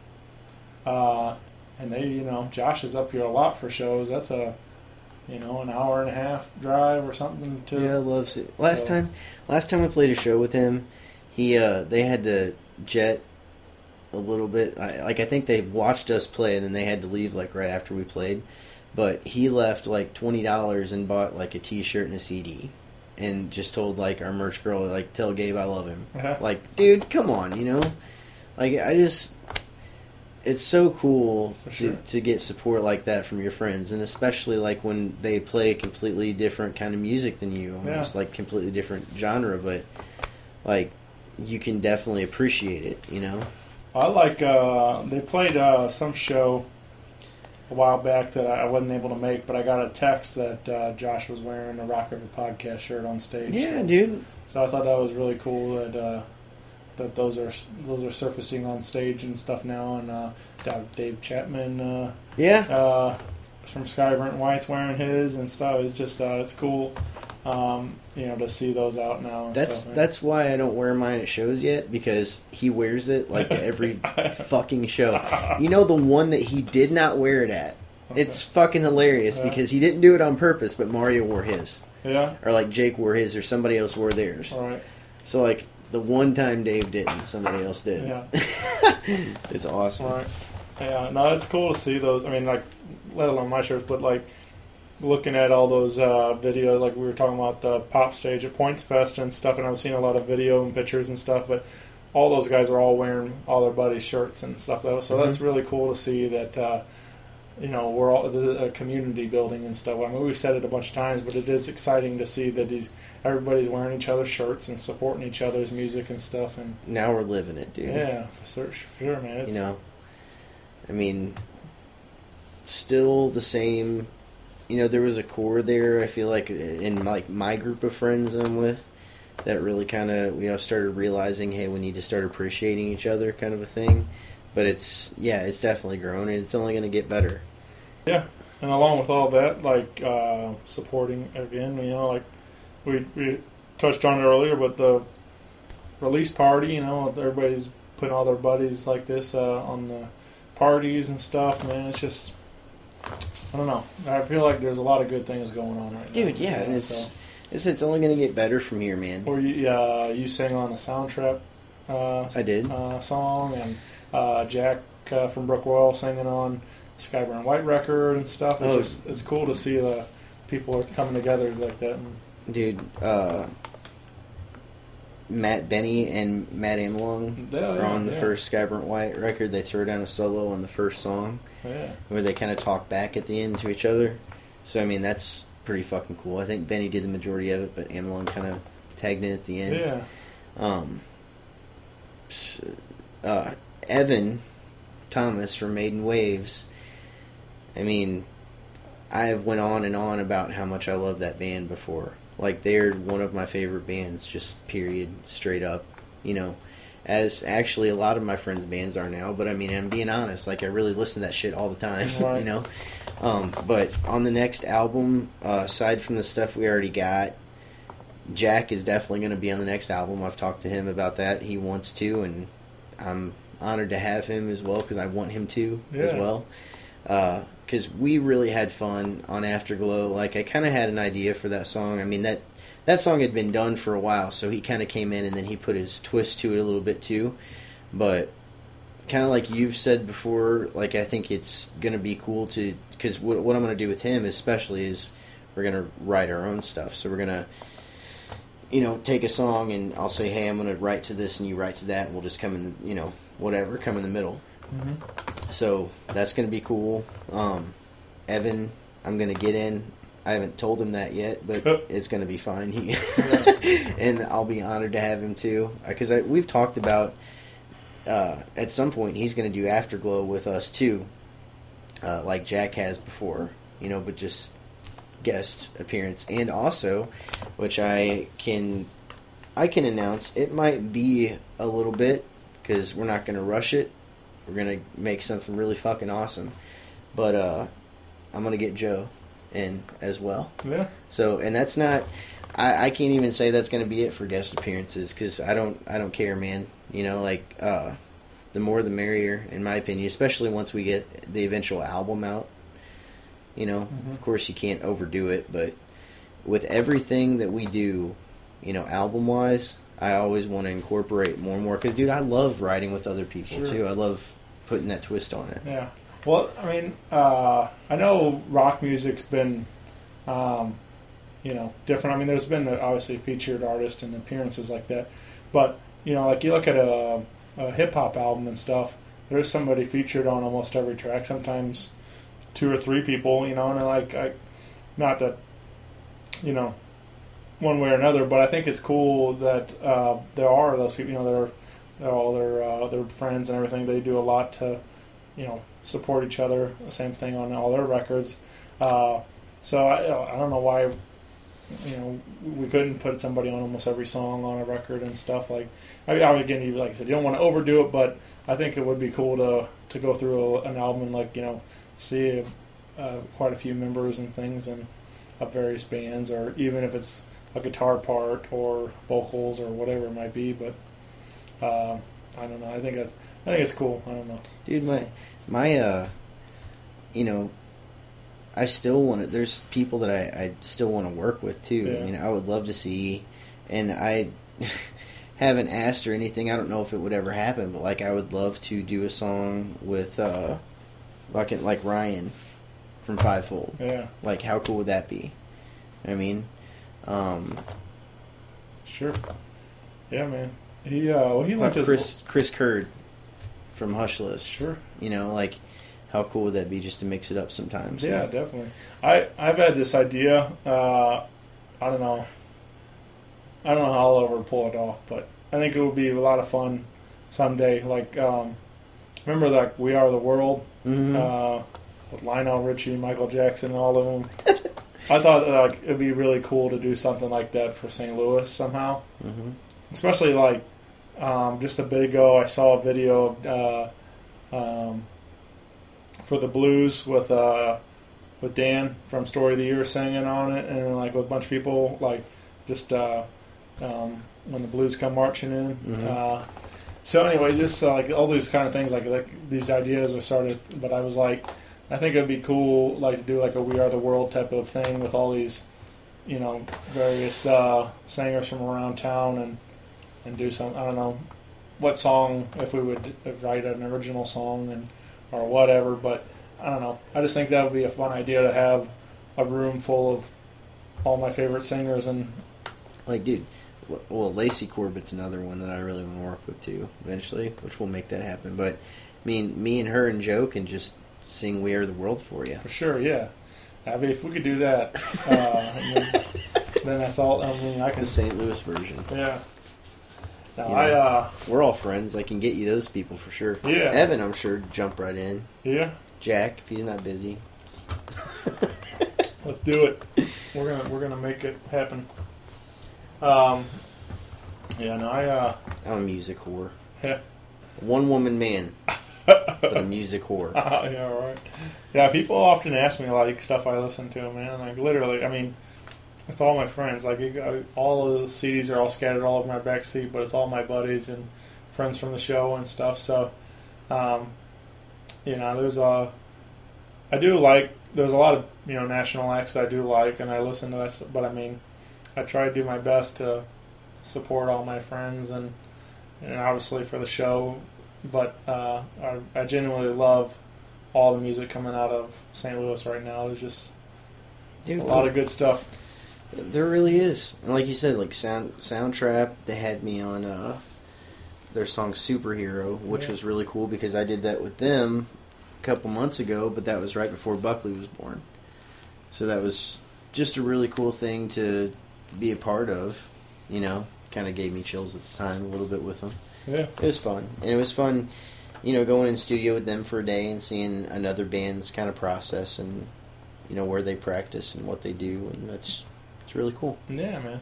[SPEAKER 1] and Josh is up here a lot for shows. That's an hour and a half drive or something.
[SPEAKER 5] Yeah, I love it. Last time I played a show with him, they had to jet a little bit. I think they watched us play, and then they had to leave like right after we played. But he left like $20 and bought like a T-shirt and a CD, and just told like our merch girl, like, tell Gabe I love him.
[SPEAKER 1] Uh-huh.
[SPEAKER 5] Like, dude, come on, you know. Like, it's so cool to get support like that from your friends, and especially like when they play a completely different kind of music than you, almost like completely different genre, but like you can definitely appreciate it, you know.
[SPEAKER 1] I like they played some show a while back that I wasn't able to make, but I got a text that Josh was wearing a Rock River Podcast shirt on stage.
[SPEAKER 5] Yeah, dude.
[SPEAKER 1] So I thought that was really cool that those are surfacing on stage and stuff now, and Dave Chapman from Skyburnt White's wearing his and stuff. It's just it's cool, to see those out now. And
[SPEAKER 5] That's why I don't wear mine at shows yet, because he wears it like every fucking show. You know, the one that he did not wear it at. Okay. It's fucking hilarious because he didn't do it on purpose, but Mario wore his.
[SPEAKER 1] Yeah.
[SPEAKER 5] Or like Jake wore his, or somebody else wore theirs.
[SPEAKER 1] All right.
[SPEAKER 5] So like the one time Dave didn't, somebody else did.
[SPEAKER 1] Yeah.
[SPEAKER 5] It's awesome.
[SPEAKER 1] Right. Yeah. No, it's cool to see those. I mean, like, let alone my shirts, but like looking at all those videos, like we were talking about the pop stage at Points Fest and stuff, and I was seeing a lot of video and pictures and stuff, but all those guys are all wearing all their buddies' shirts and stuff, though. So that's really cool to see that, we're all a community building and stuff. I mean, we've said it a bunch of times, but it is exciting to see that everybody's wearing each other's shirts and supporting each other's music and stuff. And
[SPEAKER 5] now we're living it, dude.
[SPEAKER 1] Yeah, for sure, man.
[SPEAKER 5] I mean, still the same. There was a core there, I feel like, in like my group of friends I'm with, that really kind of, started realizing, hey, we need to start appreciating each other, kind of a thing. But it's definitely grown, and it's only going to get better. Yeah,
[SPEAKER 1] and along with all that, like supporting again, like we touched on it earlier, but the release party, everybody's putting all their buddies like this on the parties and stuff. Man, it's just, I don't know. I feel like there's a lot of good things going on right now.
[SPEAKER 5] Dude, yeah, and it's only going to get better from here, man.
[SPEAKER 1] Or you sang on the Soundtrap
[SPEAKER 5] I did.
[SPEAKER 1] Song, and Jack from Brook Royal singing on Skyburn White record and stuff. It's cool to see the people are coming together like that.
[SPEAKER 5] Dude, Matt Benny and Matt Amlong are on the first Skyburnt White record. They throw down a solo on the first song where they kind of talk back at the end to each other. So, I mean, that's pretty fucking cool. I think Benny did the majority of it, but Amlong kind of tagged in at the end.
[SPEAKER 1] Yeah.
[SPEAKER 5] Evan Thomas from Maiden Waves. I mean, I've went on and on about how much I love that band before. Like, they're one of my favorite bands, just period, straight up. As actually a lot of my friends' bands are now. But I mean, I'm being honest. Like, I really listen to that shit all the time.
[SPEAKER 1] Right.
[SPEAKER 5] But on the next album, aside from the stuff we already got, Jack is definitely going to be on the next album. I've talked to him about that. He wants to, and I'm honored to have him as well, because I want him to as well. Because we really had fun on Afterglow. Like, I kind of had an idea for that song. I mean, that song had been done for a while, so he kind of came in and then he put his twist to it a little bit too. But kind of like you've said before, like, I think it's going to be cool to, because what I'm going to do with him especially is we're going to write our own stuff. So we're going to, take a song and I'll say, hey, I'm going to write to this and you write to that, and we'll just come in, come in the middle. Mm-hmm. So that's going to be cool. Evan, I'm going to get in I haven't told him that yet, but it's going to be fine. And I'll be honored to have him too, because we've talked about at some point he's going to do Afterglow with us too, like Jack has before, but just guest appearance. And also, which I can announce, it might be a little bit, because we're not going to rush it. We're going to make something really fucking awesome. But I'm going to get Joe in as well.
[SPEAKER 1] Yeah.
[SPEAKER 5] So, and that's not, I can't even say that's going to be it for guest appearances, because I don't care, man. The more the merrier, in my opinion, especially once we get the eventual album out. Of course you can't overdo it, but with everything that we do, album-wise, I always want to incorporate more and more. Because, dude, I love writing with other people, too. I love putting that twist on it.
[SPEAKER 1] Yeah. Well, I mean, I know rock music's been, different. I mean, there's been, obviously, featured artists and appearances like that. But, like you look at a hip-hop album and stuff, there's somebody featured on almost every track, sometimes 2 or 3 people, and not that, one way or another, but I think it's cool that there are those people, they're all their friends and everything. They do a lot to, support each other. The same thing on all their records. So I don't know why, we couldn't put somebody on almost every song on a record and stuff. Like I mean, again, like I said, you don't want to overdo it, but I think it would be cool to go through an album and see quite a few members and things and of various bands, or even if it's a guitar part or vocals or whatever it might be. But I don't know. I think it's cool. I don't know,
[SPEAKER 5] dude. My I still want to. There's people that I still want to work with too.
[SPEAKER 1] Yeah.
[SPEAKER 5] I mean, I would love to see, and I haven't asked or anything. I don't know if it would ever happen, but I would love to do a song with like Ryan from Fivefold.
[SPEAKER 1] Yeah.
[SPEAKER 5] How cool would that be? I mean,
[SPEAKER 1] sure. Yeah, man. He went to
[SPEAKER 5] Chris Curd from Hush List.
[SPEAKER 1] Sure.
[SPEAKER 5] How cool would that be just to mix it up sometimes?
[SPEAKER 1] Yeah, definitely. I've had this idea. I don't know how I'll ever pull it off, but I think it would be a lot of fun someday. Remember We Are the World?
[SPEAKER 5] Mm-hmm.
[SPEAKER 1] With Lionel Richie, Michael Jackson, and all of them. I thought it'd be really cool to do something like that for St. Louis somehow.
[SPEAKER 5] Mm-hmm.
[SPEAKER 1] Especially just a bit ago, I saw a video of for the Blues with Dan from Story of the Year singing on it, and with a bunch of people when the Blues come marching in.
[SPEAKER 5] Mm-hmm.
[SPEAKER 1] So anyway, just all these kind of things, these ideas were started. But I was I think it'd be cool, to do a We Are the World type of thing with all these, various singers from around town, and do some. I don't know what song, if we would write an original song or whatever. But I don't know. I just think that would be a fun idea to have a room full of all my favorite singers and
[SPEAKER 5] dude. Well, Lacey Corbett's another one that I really want to work with too, eventually, which will make that happen. But me and her and Joe can just sing "We Are the World" for you.
[SPEAKER 1] For sure, yeah. I mean, if we could do that, then that's all. I mean, I can.
[SPEAKER 5] The St. Louis version.
[SPEAKER 1] Yeah. Now,
[SPEAKER 5] we're all friends. I can get you those people for sure.
[SPEAKER 1] Yeah.
[SPEAKER 5] Evan, I'm sure, jump right in.
[SPEAKER 1] Yeah.
[SPEAKER 5] Jack, if he's not busy.
[SPEAKER 1] Let's do it. We're gonna make it happen. Yeah. No,
[SPEAKER 5] I'm a music whore.
[SPEAKER 1] Yeah.
[SPEAKER 5] One woman man, but a music whore.
[SPEAKER 1] Yeah, right. Yeah, people often ask me stuff I listen to, man. Literally, I mean, it's all my friends. All of the CDs are all scattered all over my back seat, but it's all my buddies and friends from the show and stuff. So, there's a lot of national acts I do like, and I listen to that. But I mean, I try to do my best to support all my friends and obviously for the show. But I genuinely love all the music coming out of St. Louis right now. There's just a lot of good stuff.
[SPEAKER 5] There really is. And like you said, Soundtrap, they had me on their song Superhero, which was really cool because I did that with them a couple months ago, but that was right before Buckley was born. So that was just a really cool thing to be a part of. You know, kind of gave me chills at the time a little bit with them.
[SPEAKER 1] Yeah.
[SPEAKER 5] It was fun, and it was fun, you know, going in studio with them for a day and seeing another band's kind of process and, you know, where they practice and what they do, and it's really cool.
[SPEAKER 1] Yeah, man.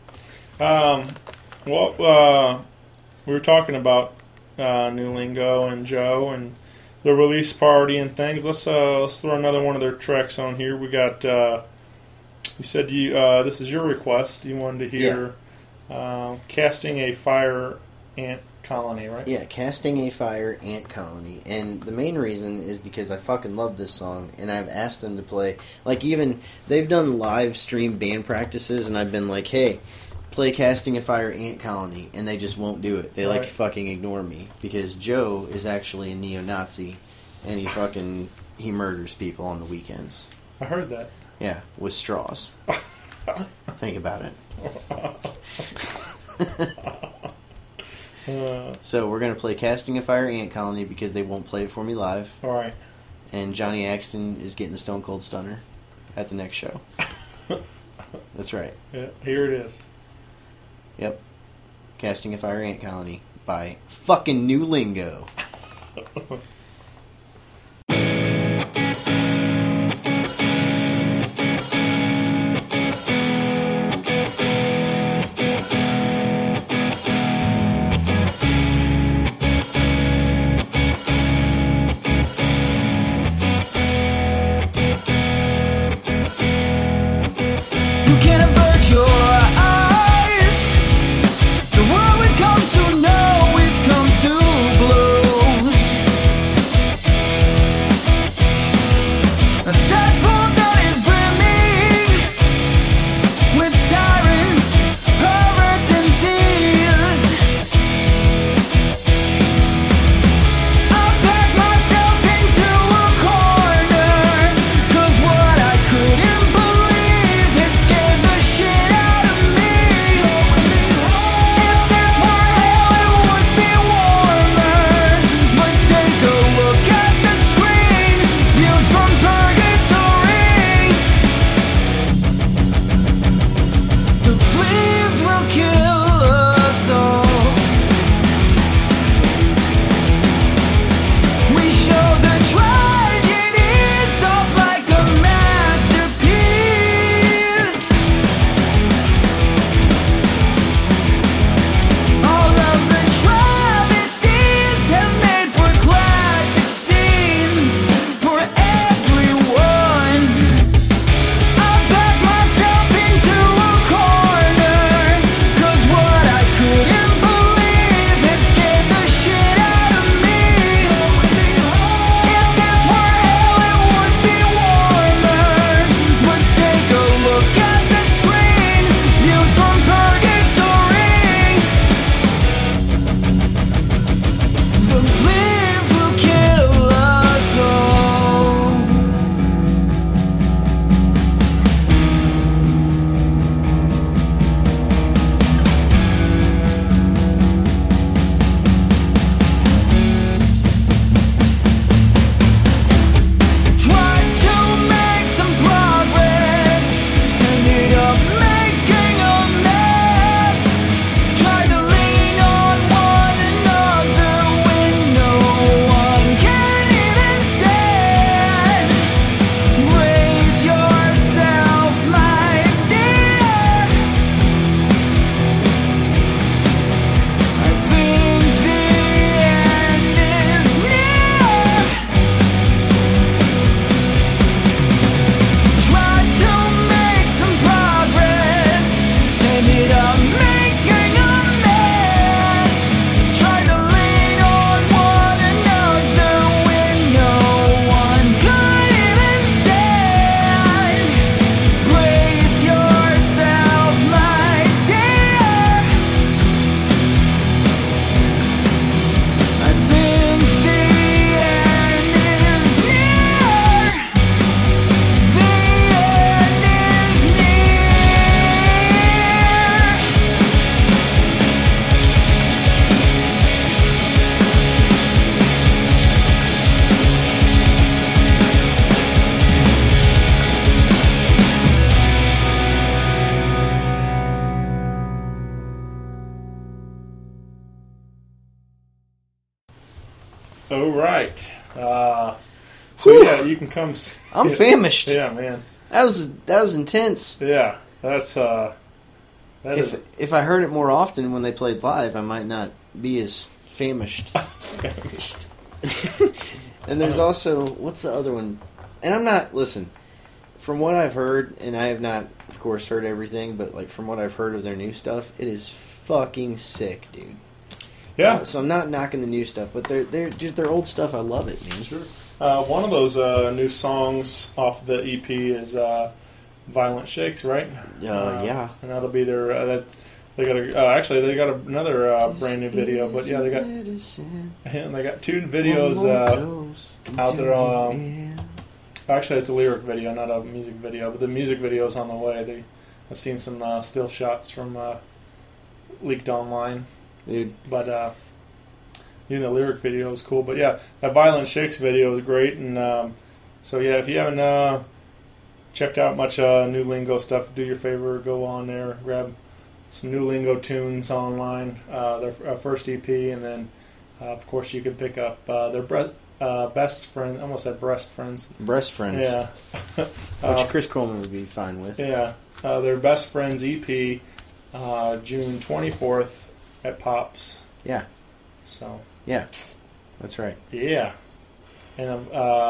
[SPEAKER 1] We were talking about New Lingo and Joe and the release party and things. Let's throw another one of their tracks on here. We got. You said this is your request. You wanted to hear "Casting a Fire Ant Colony," right?
[SPEAKER 5] Yeah, Casting a Fire Ant Colony. And the main reason is because I fucking love this song, and I've asked them to play. Like, even, they've done live stream band practices, and I've been like, hey, play Casting a Fire Ant Colony, and they just won't do it. They, like, fucking ignore me. Because Joe is actually a neo-Nazi, and he murders people on the weekends.
[SPEAKER 1] I heard that.
[SPEAKER 5] Yeah, with straws. Think about it. So we're going to play Casting a Fire Ant Colony because they won't play it for me live.
[SPEAKER 1] All right.
[SPEAKER 5] And Johnny Axton is getting the Stone Cold Stunner at the next show. That's right.
[SPEAKER 1] Yeah, here it is.
[SPEAKER 5] Yep. Casting a Fire Ant Colony by fucking New Lingo.
[SPEAKER 7] The world we come to know is come to blows.
[SPEAKER 1] Oh, right. So yeah, you can come.
[SPEAKER 5] I'm famished.
[SPEAKER 1] Yeah, man.
[SPEAKER 5] That was intense.
[SPEAKER 1] Yeah, that's
[SPEAKER 5] If I heard it more often when they played live, I might not be as famished.
[SPEAKER 1] famished.
[SPEAKER 5] And there's also, what's the other one? And I'm not, listen, from what I've heard, and I have not, of course, heard everything, but like from what I've heard of their new stuff, it is fucking sick, dude.
[SPEAKER 1] Yeah.
[SPEAKER 5] So I'm not knocking the new stuff, but they're just their old stuff. I love it, man.
[SPEAKER 1] Sure. One of those new songs off the EP is "Violent Shakes," right?
[SPEAKER 5] Yeah.
[SPEAKER 1] And that'll be their. They got they got another brand new video, but yeah, they got two videos out there. Actually, it's a lyric video, not a music video, but the music video is on the way. I've seen some still shots from leaked online,
[SPEAKER 5] dude.
[SPEAKER 1] But even the lyric video is cool. But yeah, that Violent Shakes video is great, and so yeah, if you haven't checked out much New Lingo stuff, do your favor, go on there, grab some New Lingo tunes online, their first EP, and then of course you can pick up their best friend. I almost said breast friends.
[SPEAKER 5] Breast friends.
[SPEAKER 1] Yeah.
[SPEAKER 5] Which Chris Coleman would be fine with.
[SPEAKER 1] Yeah. Their Best Friends EP, June 24th at Pops.
[SPEAKER 5] Yeah.
[SPEAKER 1] So.
[SPEAKER 5] Yeah. That's right.
[SPEAKER 1] Yeah. And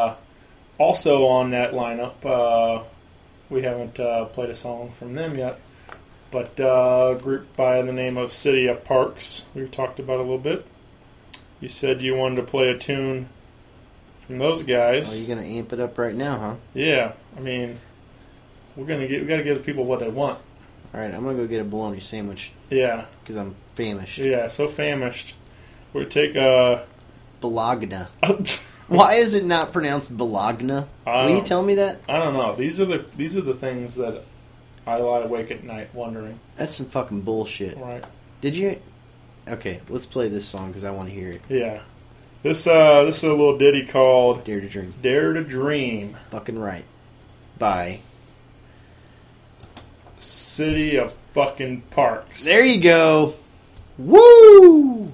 [SPEAKER 1] also on that lineup, we haven't played a song from them yet, but a group by the name of City of Parks, we talked about a little bit. You said you wanted to play a tune from those guys.
[SPEAKER 5] Oh, you're gonna amp it up right now, huh?
[SPEAKER 1] Yeah, I mean, we got to give the people what they want.
[SPEAKER 5] All right, I'm gonna go get a bologna sandwich.
[SPEAKER 1] Yeah,
[SPEAKER 5] because I'm famished.
[SPEAKER 1] Yeah, so famished. We take
[SPEAKER 5] Bologna. Why is it not pronounced Bologna? Will you tell me that?
[SPEAKER 1] I don't know. These are the things that I lie awake at night wondering.
[SPEAKER 5] That's some fucking bullshit.
[SPEAKER 1] Right.
[SPEAKER 5] Did you? Okay, let's play this song because I want to hear it.
[SPEAKER 1] Yeah. This is a little ditty called
[SPEAKER 5] Dare to Dream.
[SPEAKER 1] Dare to Dream.
[SPEAKER 5] Fucking right. By
[SPEAKER 1] City of fucking Parks.
[SPEAKER 5] There you go. Woo!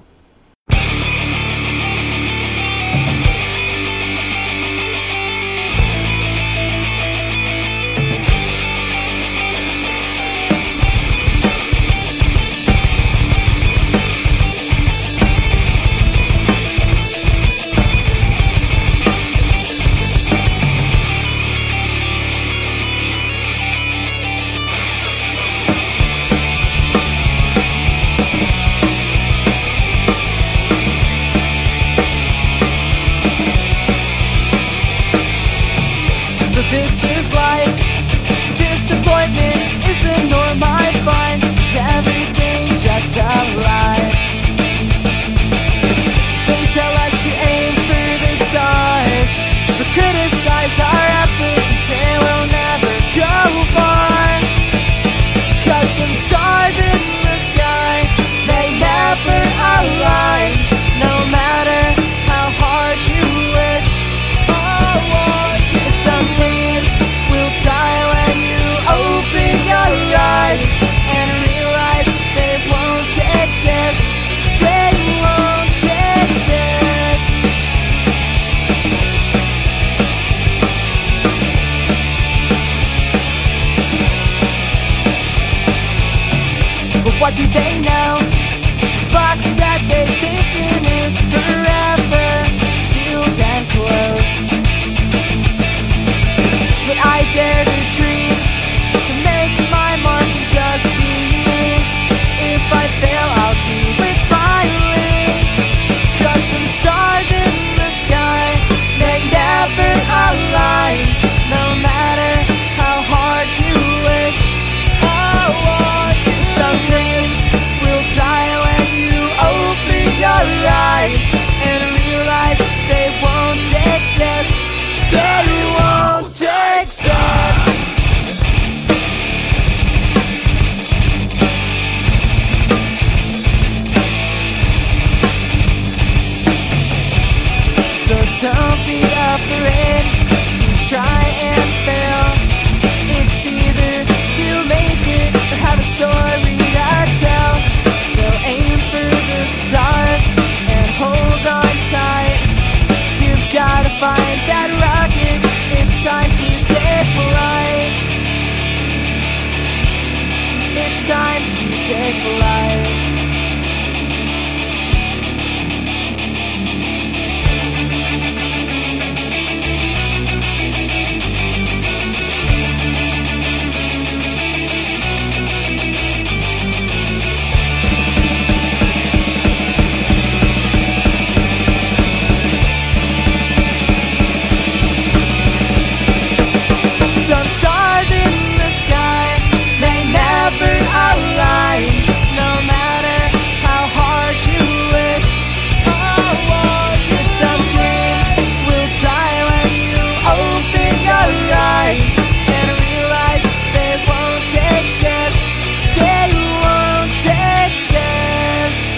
[SPEAKER 7] This is life. Disappointment is the norm I find. Is everything just a lie? They tell us to aim for the stars, but criticize our efforts and say we'll never go far. 'Cause some stars in the sky, they never align. No matter how hard you wish. Some dreams will die when you open your eyes and realize they won't exist. They won't exist. But what do they know? The box that they thinking is forever sealed and closed. But I dare to dream, to make my mark and just believe. If I fail, I'll do it smiling. 'Cause some stars in the sky, they never align. No matter how hard you wish. Some dreams will die when you open your eyes and realize they won't exist. They won't exist. time to take flight. Some stars in the sky may never align, no matter how hard you wish. Oh, some dreams will die when you open your eyes and realize they won't exist. They won't exist.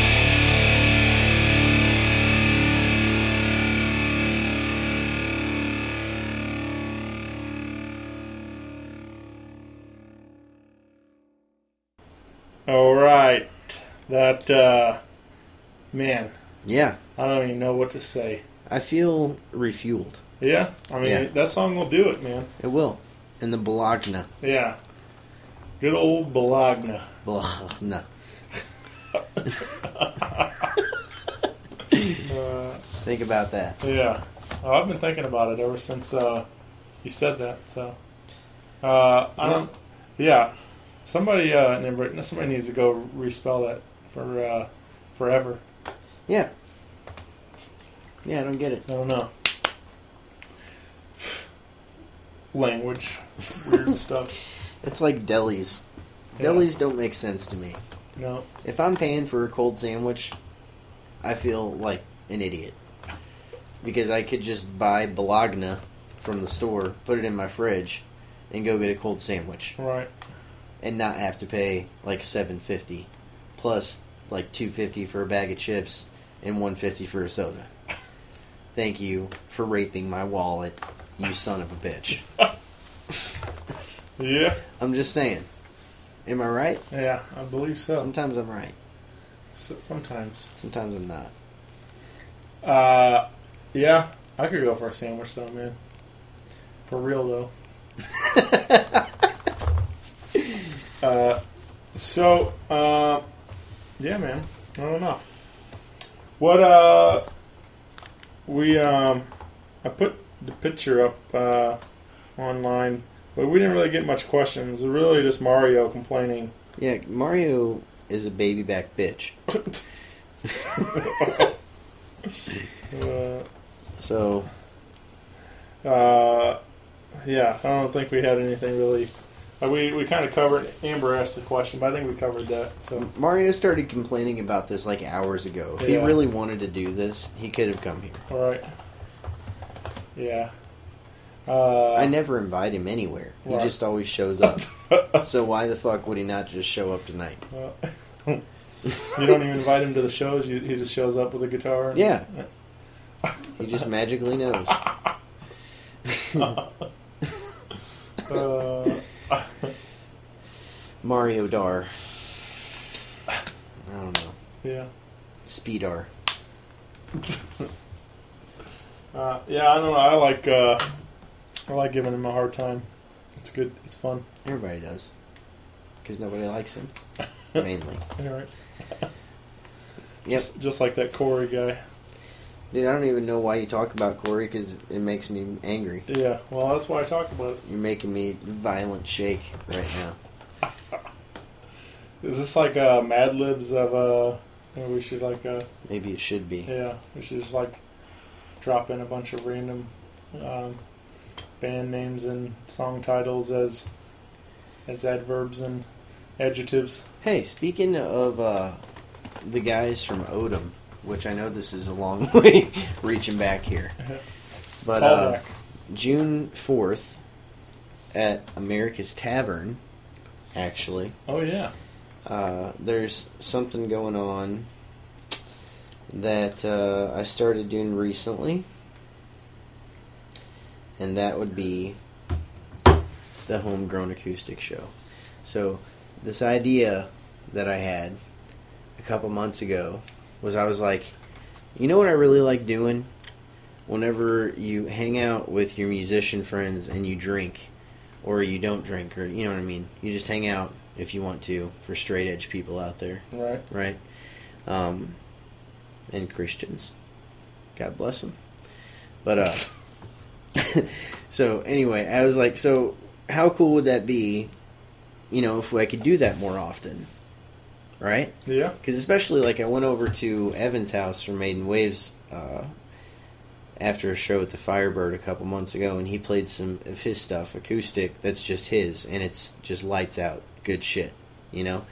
[SPEAKER 1] All right. That, man,
[SPEAKER 5] Yeah,
[SPEAKER 1] I don't even know what to say.
[SPEAKER 5] I feel refueled.
[SPEAKER 1] Yeah? I mean,
[SPEAKER 5] Yeah.
[SPEAKER 1] that song will do it, man.
[SPEAKER 5] It will. And the Bologna.
[SPEAKER 1] Yeah. Good old Bologna.
[SPEAKER 5] Bologna. Think about that.
[SPEAKER 1] Yeah. Oh, I've been thinking about it ever since you said that. So, I don't. Yeah. Somebody needs to go respell that for forever.
[SPEAKER 5] Yeah. Yeah, I don't get it.
[SPEAKER 1] I don't know. Language, weird stuff.
[SPEAKER 5] It's like delis.
[SPEAKER 1] Yeah.
[SPEAKER 5] Delis don't make sense to me.
[SPEAKER 1] No.
[SPEAKER 5] If I'm paying for a cold sandwich, I feel like an idiot. Because I could just buy Bologna from the store, put it in my fridge, and go get a cold sandwich.
[SPEAKER 1] Right.
[SPEAKER 5] And not have to pay like $7.50 plus like $2.50 for a bag of chips and $1.50 for a soda. Thank you for raping my wallet, you son of a bitch.
[SPEAKER 1] Yeah.
[SPEAKER 5] I'm just saying. Am I right?
[SPEAKER 1] Yeah, I believe so.
[SPEAKER 5] Sometimes I'm right.
[SPEAKER 1] Sometimes.
[SPEAKER 5] Sometimes I'm not.
[SPEAKER 1] Yeah, I could go for a sandwich though, man. For real though. Yeah, man. I don't know. What, I put the picture up, online, but we didn't really get much questions. It's really just Mario complaining.
[SPEAKER 5] Yeah, Mario is a baby back bitch. So,
[SPEAKER 1] yeah, I don't think we had anything really. We kind of covered. Amber asked a question, but I think we covered that. So
[SPEAKER 5] Mario started complaining about this like hours ago. If he
[SPEAKER 1] Yeah.
[SPEAKER 5] really wanted to do this, he could have come here.
[SPEAKER 1] all right, yeah.
[SPEAKER 5] I never invite him anywhere. He
[SPEAKER 1] Right.
[SPEAKER 5] just always shows up. So why the fuck would he not just show up tonight?
[SPEAKER 1] You don't even invite him to the shows. He just shows up with a guitar.
[SPEAKER 5] Yeah. He just magically knows. Mario Dar. I don't know.
[SPEAKER 1] Yeah.
[SPEAKER 5] Speedar.
[SPEAKER 1] Yeah, I don't know. I like giving him a hard time. It's good. It's fun.
[SPEAKER 5] Everybody does. Because nobody likes him. Mainly.
[SPEAKER 1] All right.
[SPEAKER 5] Yep.
[SPEAKER 1] Just like that Corey guy.
[SPEAKER 5] Dude, I don't even know why you talk about Corey because it makes me angry.
[SPEAKER 1] Yeah. Well, that's why I talked about it.
[SPEAKER 5] You're making me violent shake right now.
[SPEAKER 1] Is this like Mad Libs of we should like
[SPEAKER 5] Maybe it should be.
[SPEAKER 1] yeah, we should just like drop in a bunch of random band names and song titles as adverbs and adjectives.
[SPEAKER 5] Hey, speaking of the guys from Odom, which I know this is a long way reaching back here, but
[SPEAKER 1] Callback.
[SPEAKER 5] June 4th at America's Tavern, actually,
[SPEAKER 1] Oh yeah.
[SPEAKER 5] there's something going on that I started doing recently, and that would be the Homegrown Acoustic Show. So, this idea that I had a couple months ago was I was like, you know what I really like doing? Whenever you hang out with your musician friends and you drink, or you don't drink, or you know what I mean, you just hang out if you want to, for straight edge people out there,
[SPEAKER 1] Right.
[SPEAKER 5] right? And Christians, God bless them. But so anyway, I was like, so how cool would that be? You know, if I could do that more often, right?
[SPEAKER 1] Yeah.
[SPEAKER 5] Because especially like I went over to Evan's house for Maiden Waves after a show at the Firebird a couple months ago, and he played some of his stuff acoustic. That's just his, and it's just lights out, good shit, you know.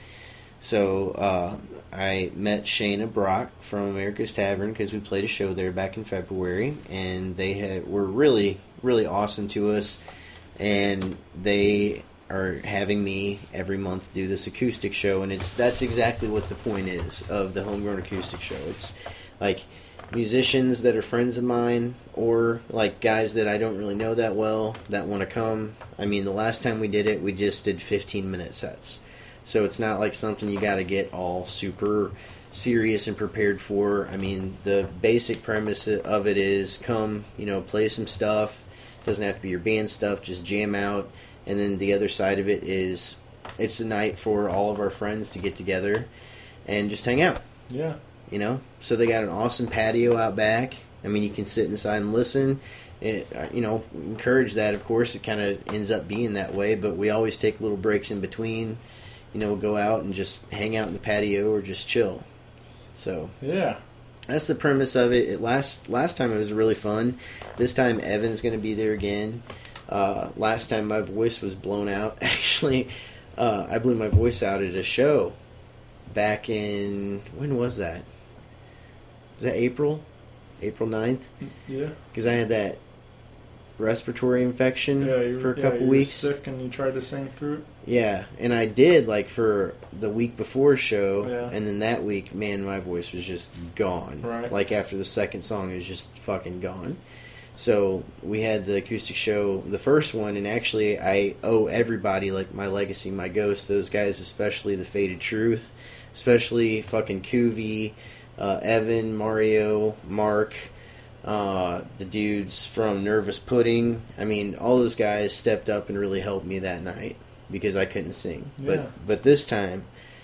[SPEAKER 5] So I met Shayna Brock from America's Tavern because we played a show there back in February, and they were really, really awesome to us, and they are having me every month do this acoustic show, and that's exactly what the point is of the Homegrown Acoustic Show. It's like musicians that are friends of mine, or like guys that I don't really know that well that want to come. I mean, the last time we did it, we just did 15-minute sets. So it's not like something you got to get all super serious and prepared for. I mean, the basic premise of it is come, you know, play some stuff. Doesn't have to be your band stuff, just jam out. And then the other side of it is it's a night for all of our friends to get together and just hang out.
[SPEAKER 1] Yeah.
[SPEAKER 5] You know? So they got an awesome patio out back. I mean, you can sit inside and listen. You know, encourage that, of course. It kind of ends up being that way, but we always take little breaks in between. You know, we'll go out and just hang out in the patio or just chill. So
[SPEAKER 1] Yeah.
[SPEAKER 5] that's the premise of it. Last time it was really fun. This time Evan's going to be there again. Last time my voice was blown out. Actually, I blew my voice out at a show back in, when was that? Was that April? April 9th?
[SPEAKER 1] Yeah.
[SPEAKER 5] Because I had that respiratory infection for a couple
[SPEAKER 1] you were
[SPEAKER 5] weeks.
[SPEAKER 1] sick and you tried to sing through it.
[SPEAKER 5] Yeah, and I did like for the week before show,
[SPEAKER 1] Yeah.
[SPEAKER 5] and then that week, man, my voice was just gone.
[SPEAKER 1] Right.
[SPEAKER 5] Like after the second song, it was just fucking gone. So we had the acoustic show, the first one, and actually I owe everybody, like my Legacy, my Ghost, those guys, especially the Faded Truth, especially fucking Kuvi, Evan, Mario, Mark, the dudes from Nervous Pudding. I mean, all those guys stepped up and really helped me that night because I couldn't sing.
[SPEAKER 1] Yeah.
[SPEAKER 5] But this time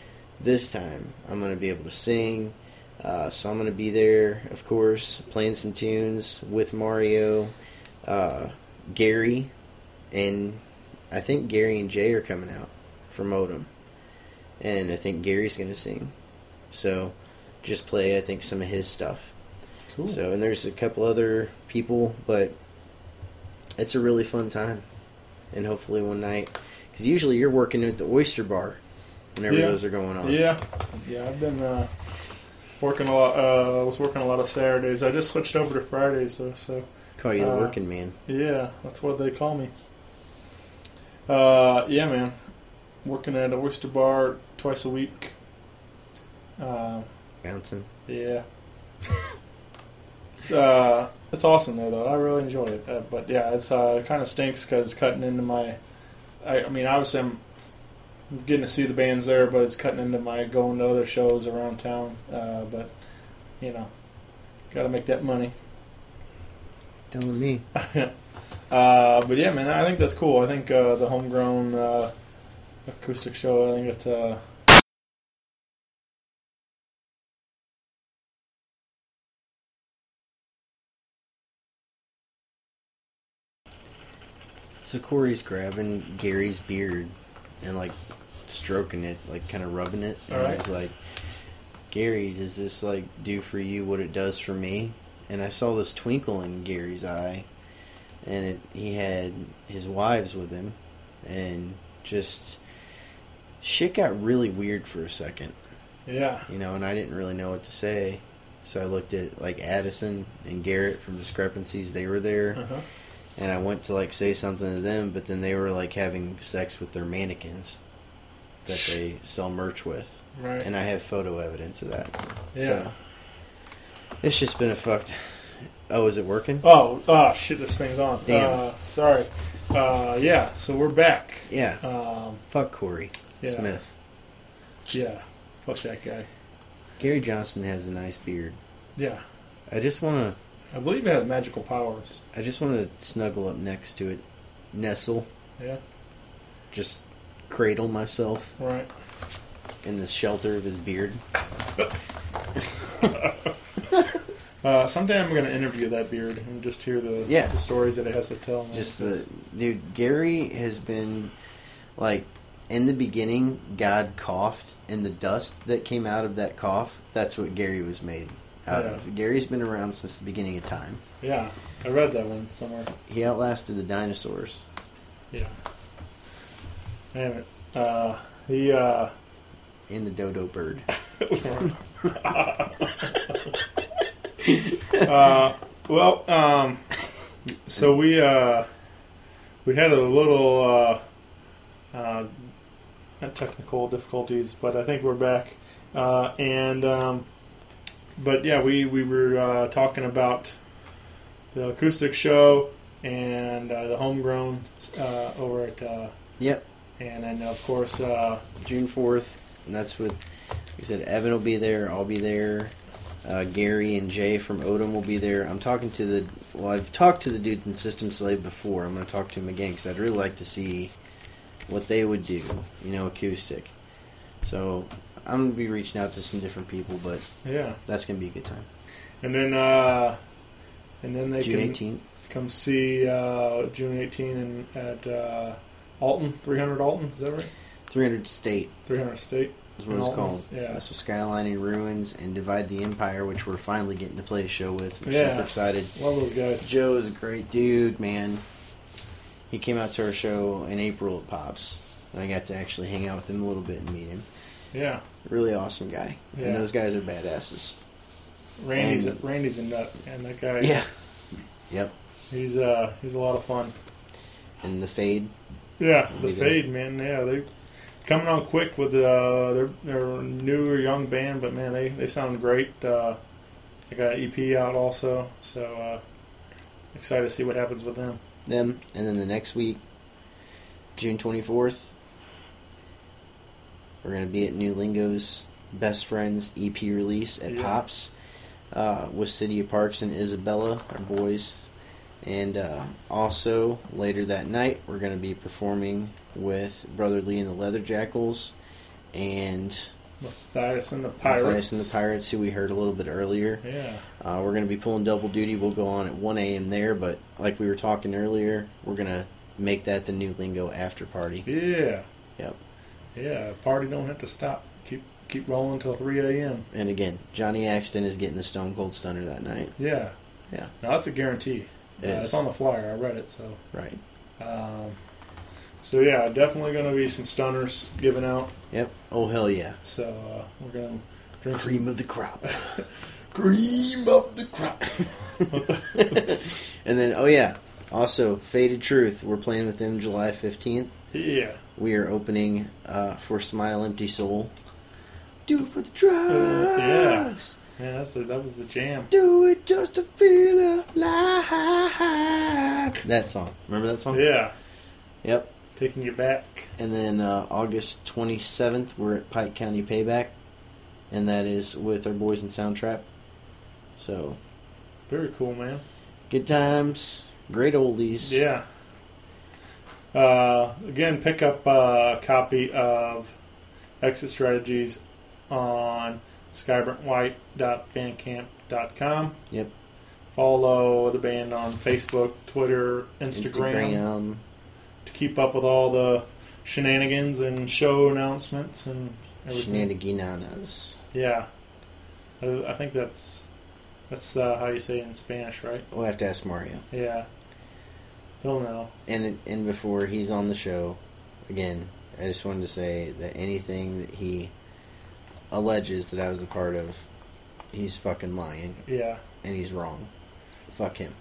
[SPEAKER 5] I'm going to be able to sing. So I'm going to be there, of course, playing some tunes with Mario, Gary, and I think Gary and Jay are coming out for Modem. And I think Gary's going to sing. So just play, I think, some of his stuff.
[SPEAKER 1] Cool.
[SPEAKER 5] So, and there's a couple other people, but it's a really fun time. And hopefully one night, because usually you're working at the Oyster Bar whenever
[SPEAKER 1] Yeah.
[SPEAKER 5] those are going on.
[SPEAKER 1] Yeah. I've been working a lot. I was working a lot of Saturdays. I just switched over to Fridays though. So
[SPEAKER 5] Call you the working man.
[SPEAKER 1] yeah, that's what they call me. Yeah, man. Working at a Oyster Bar twice a week.
[SPEAKER 5] Bouncing.
[SPEAKER 1] Yeah. It's awesome though. I really enjoy it. But yeah, it's kind of stinks because it's cutting into my. I mean, obviously I'm getting to see the bands there, but it's cutting into my going to other shows around town. But you know, got to make that money.
[SPEAKER 5] Telling me.
[SPEAKER 1] But yeah, man, I think that's cool. I think the Homegrown acoustic show. I think it's
[SPEAKER 5] So Corey's grabbing Gary's beard and like stroking it, like kind of rubbing it. And
[SPEAKER 1] Alright.
[SPEAKER 5] he's like, Gary, does this like do for you what it does for me? And I saw this twinkle in Gary's eye, and he had his wives with him, and just shit got really weird for a second,
[SPEAKER 1] yeah.
[SPEAKER 5] you know, and I didn't really know what to say. So I looked at like Addison and Garrett from Discrepancies, they were there.
[SPEAKER 1] Uh-huh.
[SPEAKER 5] And I went to like say something to them, but then they were like having sex with their mannequins that they sell merch with.
[SPEAKER 1] Right.
[SPEAKER 5] And I have photo evidence of that.
[SPEAKER 1] Yeah.
[SPEAKER 5] So it's just been a fucked. Oh, is it working?
[SPEAKER 1] Oh shit! This thing's on.
[SPEAKER 5] Damn.
[SPEAKER 1] Sorry. Yeah. So we're back.
[SPEAKER 5] Yeah. Fuck Corey
[SPEAKER 1] yeah.
[SPEAKER 5] Smith.
[SPEAKER 1] Yeah. Fuck that guy.
[SPEAKER 5] Gary Johnson has a nice beard.
[SPEAKER 1] Yeah. I believe it has magical powers.
[SPEAKER 5] to snuggle up next to it, nestle,
[SPEAKER 1] Yeah.
[SPEAKER 5] just cradle myself
[SPEAKER 1] Right.
[SPEAKER 5] in the shelter of his beard.
[SPEAKER 1] Someday I'm going to interview that beard and just hear the stories that it has to tell.
[SPEAKER 5] Just dude, Gary has been like, in the beginning, God coughed, and the dust that came out of that cough, that's what Gary was made out of. Gary's been around since the beginning of time.
[SPEAKER 1] Yeah, I read that one somewhere.
[SPEAKER 5] He outlasted the dinosaurs.
[SPEAKER 1] Yeah. Damn it. He,
[SPEAKER 5] And the dodo bird.
[SPEAKER 1] So we had a little technical difficulties, but I think we're back. But yeah, we were talking about the acoustic show and the homegrown over at
[SPEAKER 5] Yep.
[SPEAKER 1] and then of course
[SPEAKER 5] June 4th, and that's with, like I said, Evan will be there, I'll be there, Gary and Jay from Odom will be there. I've talked to the dudes in System Slave before. I'm going to talk to them again because I'd really like to see what they would do, acoustic. So I'm going to be reaching out to some different people, but
[SPEAKER 1] yeah,
[SPEAKER 5] that's going to be a good time.
[SPEAKER 1] And then they
[SPEAKER 5] June
[SPEAKER 1] can
[SPEAKER 5] 18th.
[SPEAKER 1] come see June 18th at Alton, 300 Alton, is that right?
[SPEAKER 5] 300 State
[SPEAKER 1] 300 State
[SPEAKER 5] is what it's
[SPEAKER 1] Alton.
[SPEAKER 5] called.
[SPEAKER 1] Yeah.
[SPEAKER 5] That's with Skyline and Ruins and Divide the Empire, which we're finally getting to play a show with. We're
[SPEAKER 1] Yeah.
[SPEAKER 5] super excited.
[SPEAKER 1] Love those guys.
[SPEAKER 5] Joe is a great dude, man. He came out to our show in April at Pops. And I got to actually hang out with him a little bit and meet him.
[SPEAKER 1] Yeah.
[SPEAKER 5] Really awesome guy.
[SPEAKER 1] Yeah.
[SPEAKER 5] And those guys are badasses.
[SPEAKER 1] Randy's a nut, and that guy.
[SPEAKER 5] Yeah. Yep.
[SPEAKER 1] He's a lot of fun.
[SPEAKER 5] And the Fade.
[SPEAKER 1] Yeah, the
[SPEAKER 5] Be there.
[SPEAKER 1] Fade, man. Yeah, they coming on quick with their newer young band, but man, they sound great. They got an EP out also, so excited to see what happens with them.
[SPEAKER 5] Them. And then the next week, June 24th, we're going to be at New Lingo's Best Friends EP release at
[SPEAKER 1] Yeah.
[SPEAKER 5] Pops with City of Parks and Isabella, our boys. And also, later that night, we're going to be performing with Brother Lee and the Leather Jackals and
[SPEAKER 1] Matthias and the Pirates.
[SPEAKER 5] Matthias and the Pirates, who we heard a little bit earlier.
[SPEAKER 1] Yeah.
[SPEAKER 5] We're going to be pulling double duty. We'll go on at 1 a.m. there, but like we were talking earlier, we're going to make that the New Lingo after party.
[SPEAKER 1] Yeah.
[SPEAKER 5] Yep.
[SPEAKER 1] Yeah. Party don't have to stop. Keep rolling till 3 a.m.
[SPEAKER 5] And again, Johnny Axton is getting the Stone Cold Stunner that night.
[SPEAKER 1] Yeah.
[SPEAKER 5] Yeah.
[SPEAKER 1] Now that's a guarantee.
[SPEAKER 5] It is.
[SPEAKER 1] It's on the flyer. I read it. So.
[SPEAKER 5] Right.
[SPEAKER 1] So yeah, definitely going to be some stunners given out.
[SPEAKER 5] Yep. Oh, hell yeah.
[SPEAKER 1] So we're going to drink
[SPEAKER 5] Cream of the crop.
[SPEAKER 1] cream of the crop.
[SPEAKER 5] And then, oh yeah, also, Faded Truth. We're playing with them July 15th.
[SPEAKER 1] Yeah.
[SPEAKER 5] We are opening for Smile Empty Soul. Do it for the drugs.
[SPEAKER 1] Yeah. Man, that was the jam.
[SPEAKER 5] Do it just to feel alive. That song. Remember that song?
[SPEAKER 1] Yeah.
[SPEAKER 5] Yep.
[SPEAKER 1] Taking you back.
[SPEAKER 5] And then August 27th, we're at Pike County Payback. And that is with our boys in Soundtrap. So,
[SPEAKER 1] Very cool, man.
[SPEAKER 5] good times. Great oldies.
[SPEAKER 1] Yeah. Again, pick up a copy of Exit Strategies on skyburntwhite.bandcamp.com.
[SPEAKER 5] Yep.
[SPEAKER 1] Follow the band on Facebook, Twitter, Instagram. To keep up with all the shenanigans and show announcements and everything.
[SPEAKER 5] Shenanigans.
[SPEAKER 1] Yeah. I think that's how you say it in Spanish, right?
[SPEAKER 5] We'll have to ask Mario.
[SPEAKER 1] Yeah. He'll know.
[SPEAKER 5] And before he's on the show, again, I just wanted to say that anything that he alleges that I was a part of, he's fucking lying.
[SPEAKER 1] Yeah.
[SPEAKER 5] And he's wrong. Fuck him.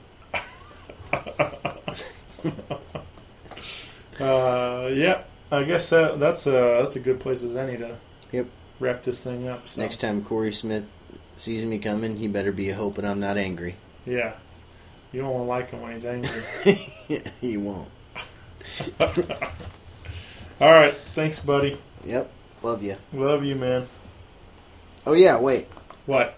[SPEAKER 1] Yeah. I guess that's a good place as any to
[SPEAKER 5] Yep.
[SPEAKER 1] wrap this thing up. So.
[SPEAKER 5] Next time Corey Smith sees me coming, he better be hoping I'm not angry.
[SPEAKER 1] Yeah. You don't want to like him when he's angry.
[SPEAKER 5] He won't.
[SPEAKER 1] All right. Thanks, buddy.
[SPEAKER 5] Yep. Love you.
[SPEAKER 1] Love you, man.
[SPEAKER 5] Oh, yeah, wait.
[SPEAKER 1] What?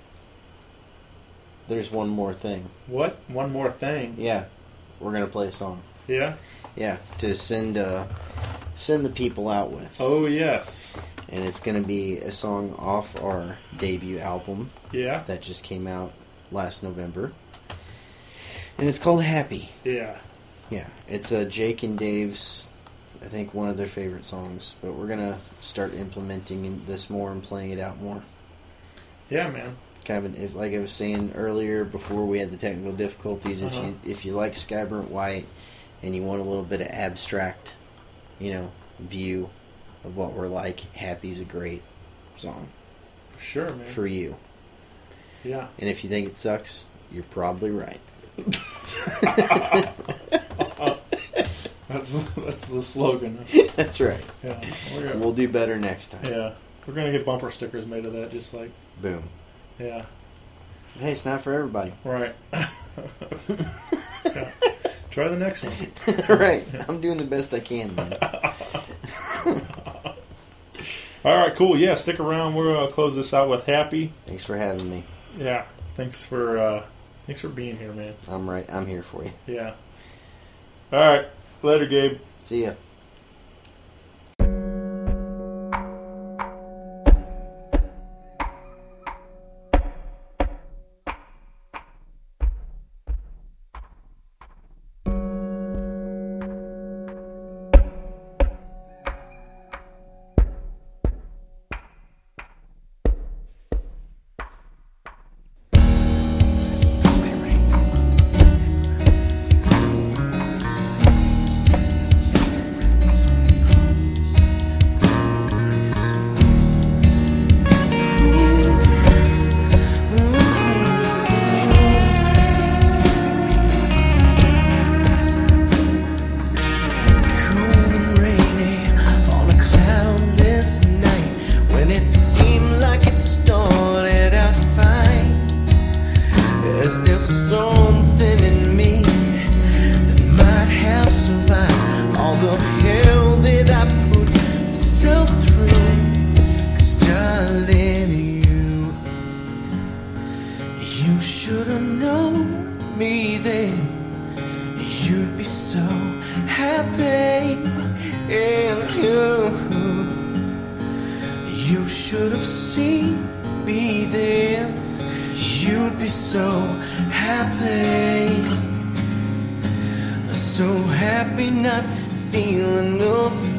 [SPEAKER 5] There's one more thing.
[SPEAKER 1] What? One more thing.
[SPEAKER 5] Yeah. We're going to play a song.
[SPEAKER 1] Yeah?
[SPEAKER 5] Yeah. To send send the people out with.
[SPEAKER 1] Oh, yes.
[SPEAKER 5] And it's going to be a song off our debut album
[SPEAKER 1] Yeah.
[SPEAKER 5] that just came out last November. And it's called Happy.
[SPEAKER 1] Yeah.
[SPEAKER 5] Yeah, it's Jake and Dave's, I think, one of their favorite songs. But we're going to start implementing this more and playing it out more.
[SPEAKER 1] Yeah, man.
[SPEAKER 5] Kind of, like I was saying earlier before we had the technical difficulties, if you like Skyburnt White and you want a little bit of abstract, view of what we're like, Happy's a great song.
[SPEAKER 1] For sure, man.
[SPEAKER 5] For you.
[SPEAKER 1] Yeah.
[SPEAKER 5] And if you think it sucks, you're probably right.
[SPEAKER 1] That's the slogan.
[SPEAKER 5] That's right.
[SPEAKER 1] Yeah.
[SPEAKER 5] We'll do better next time.
[SPEAKER 1] Yeah. We're going to get bumper stickers made of that, just like...
[SPEAKER 5] Boom.
[SPEAKER 1] Yeah.
[SPEAKER 5] Hey, it's not for everybody.
[SPEAKER 1] Right. Yeah. Try the next one.
[SPEAKER 5] Right. I'm doing the best I can, man.
[SPEAKER 1] All right, cool. Yeah, stick around. We're going to close this out with Happy.
[SPEAKER 5] Thanks for having me.
[SPEAKER 1] Yeah. Thanks for being here, man.
[SPEAKER 5] I'm right. I'm here for you.
[SPEAKER 1] Yeah. All right. Later, Gabe.
[SPEAKER 5] See ya.
[SPEAKER 7] So happy not feeling nothing.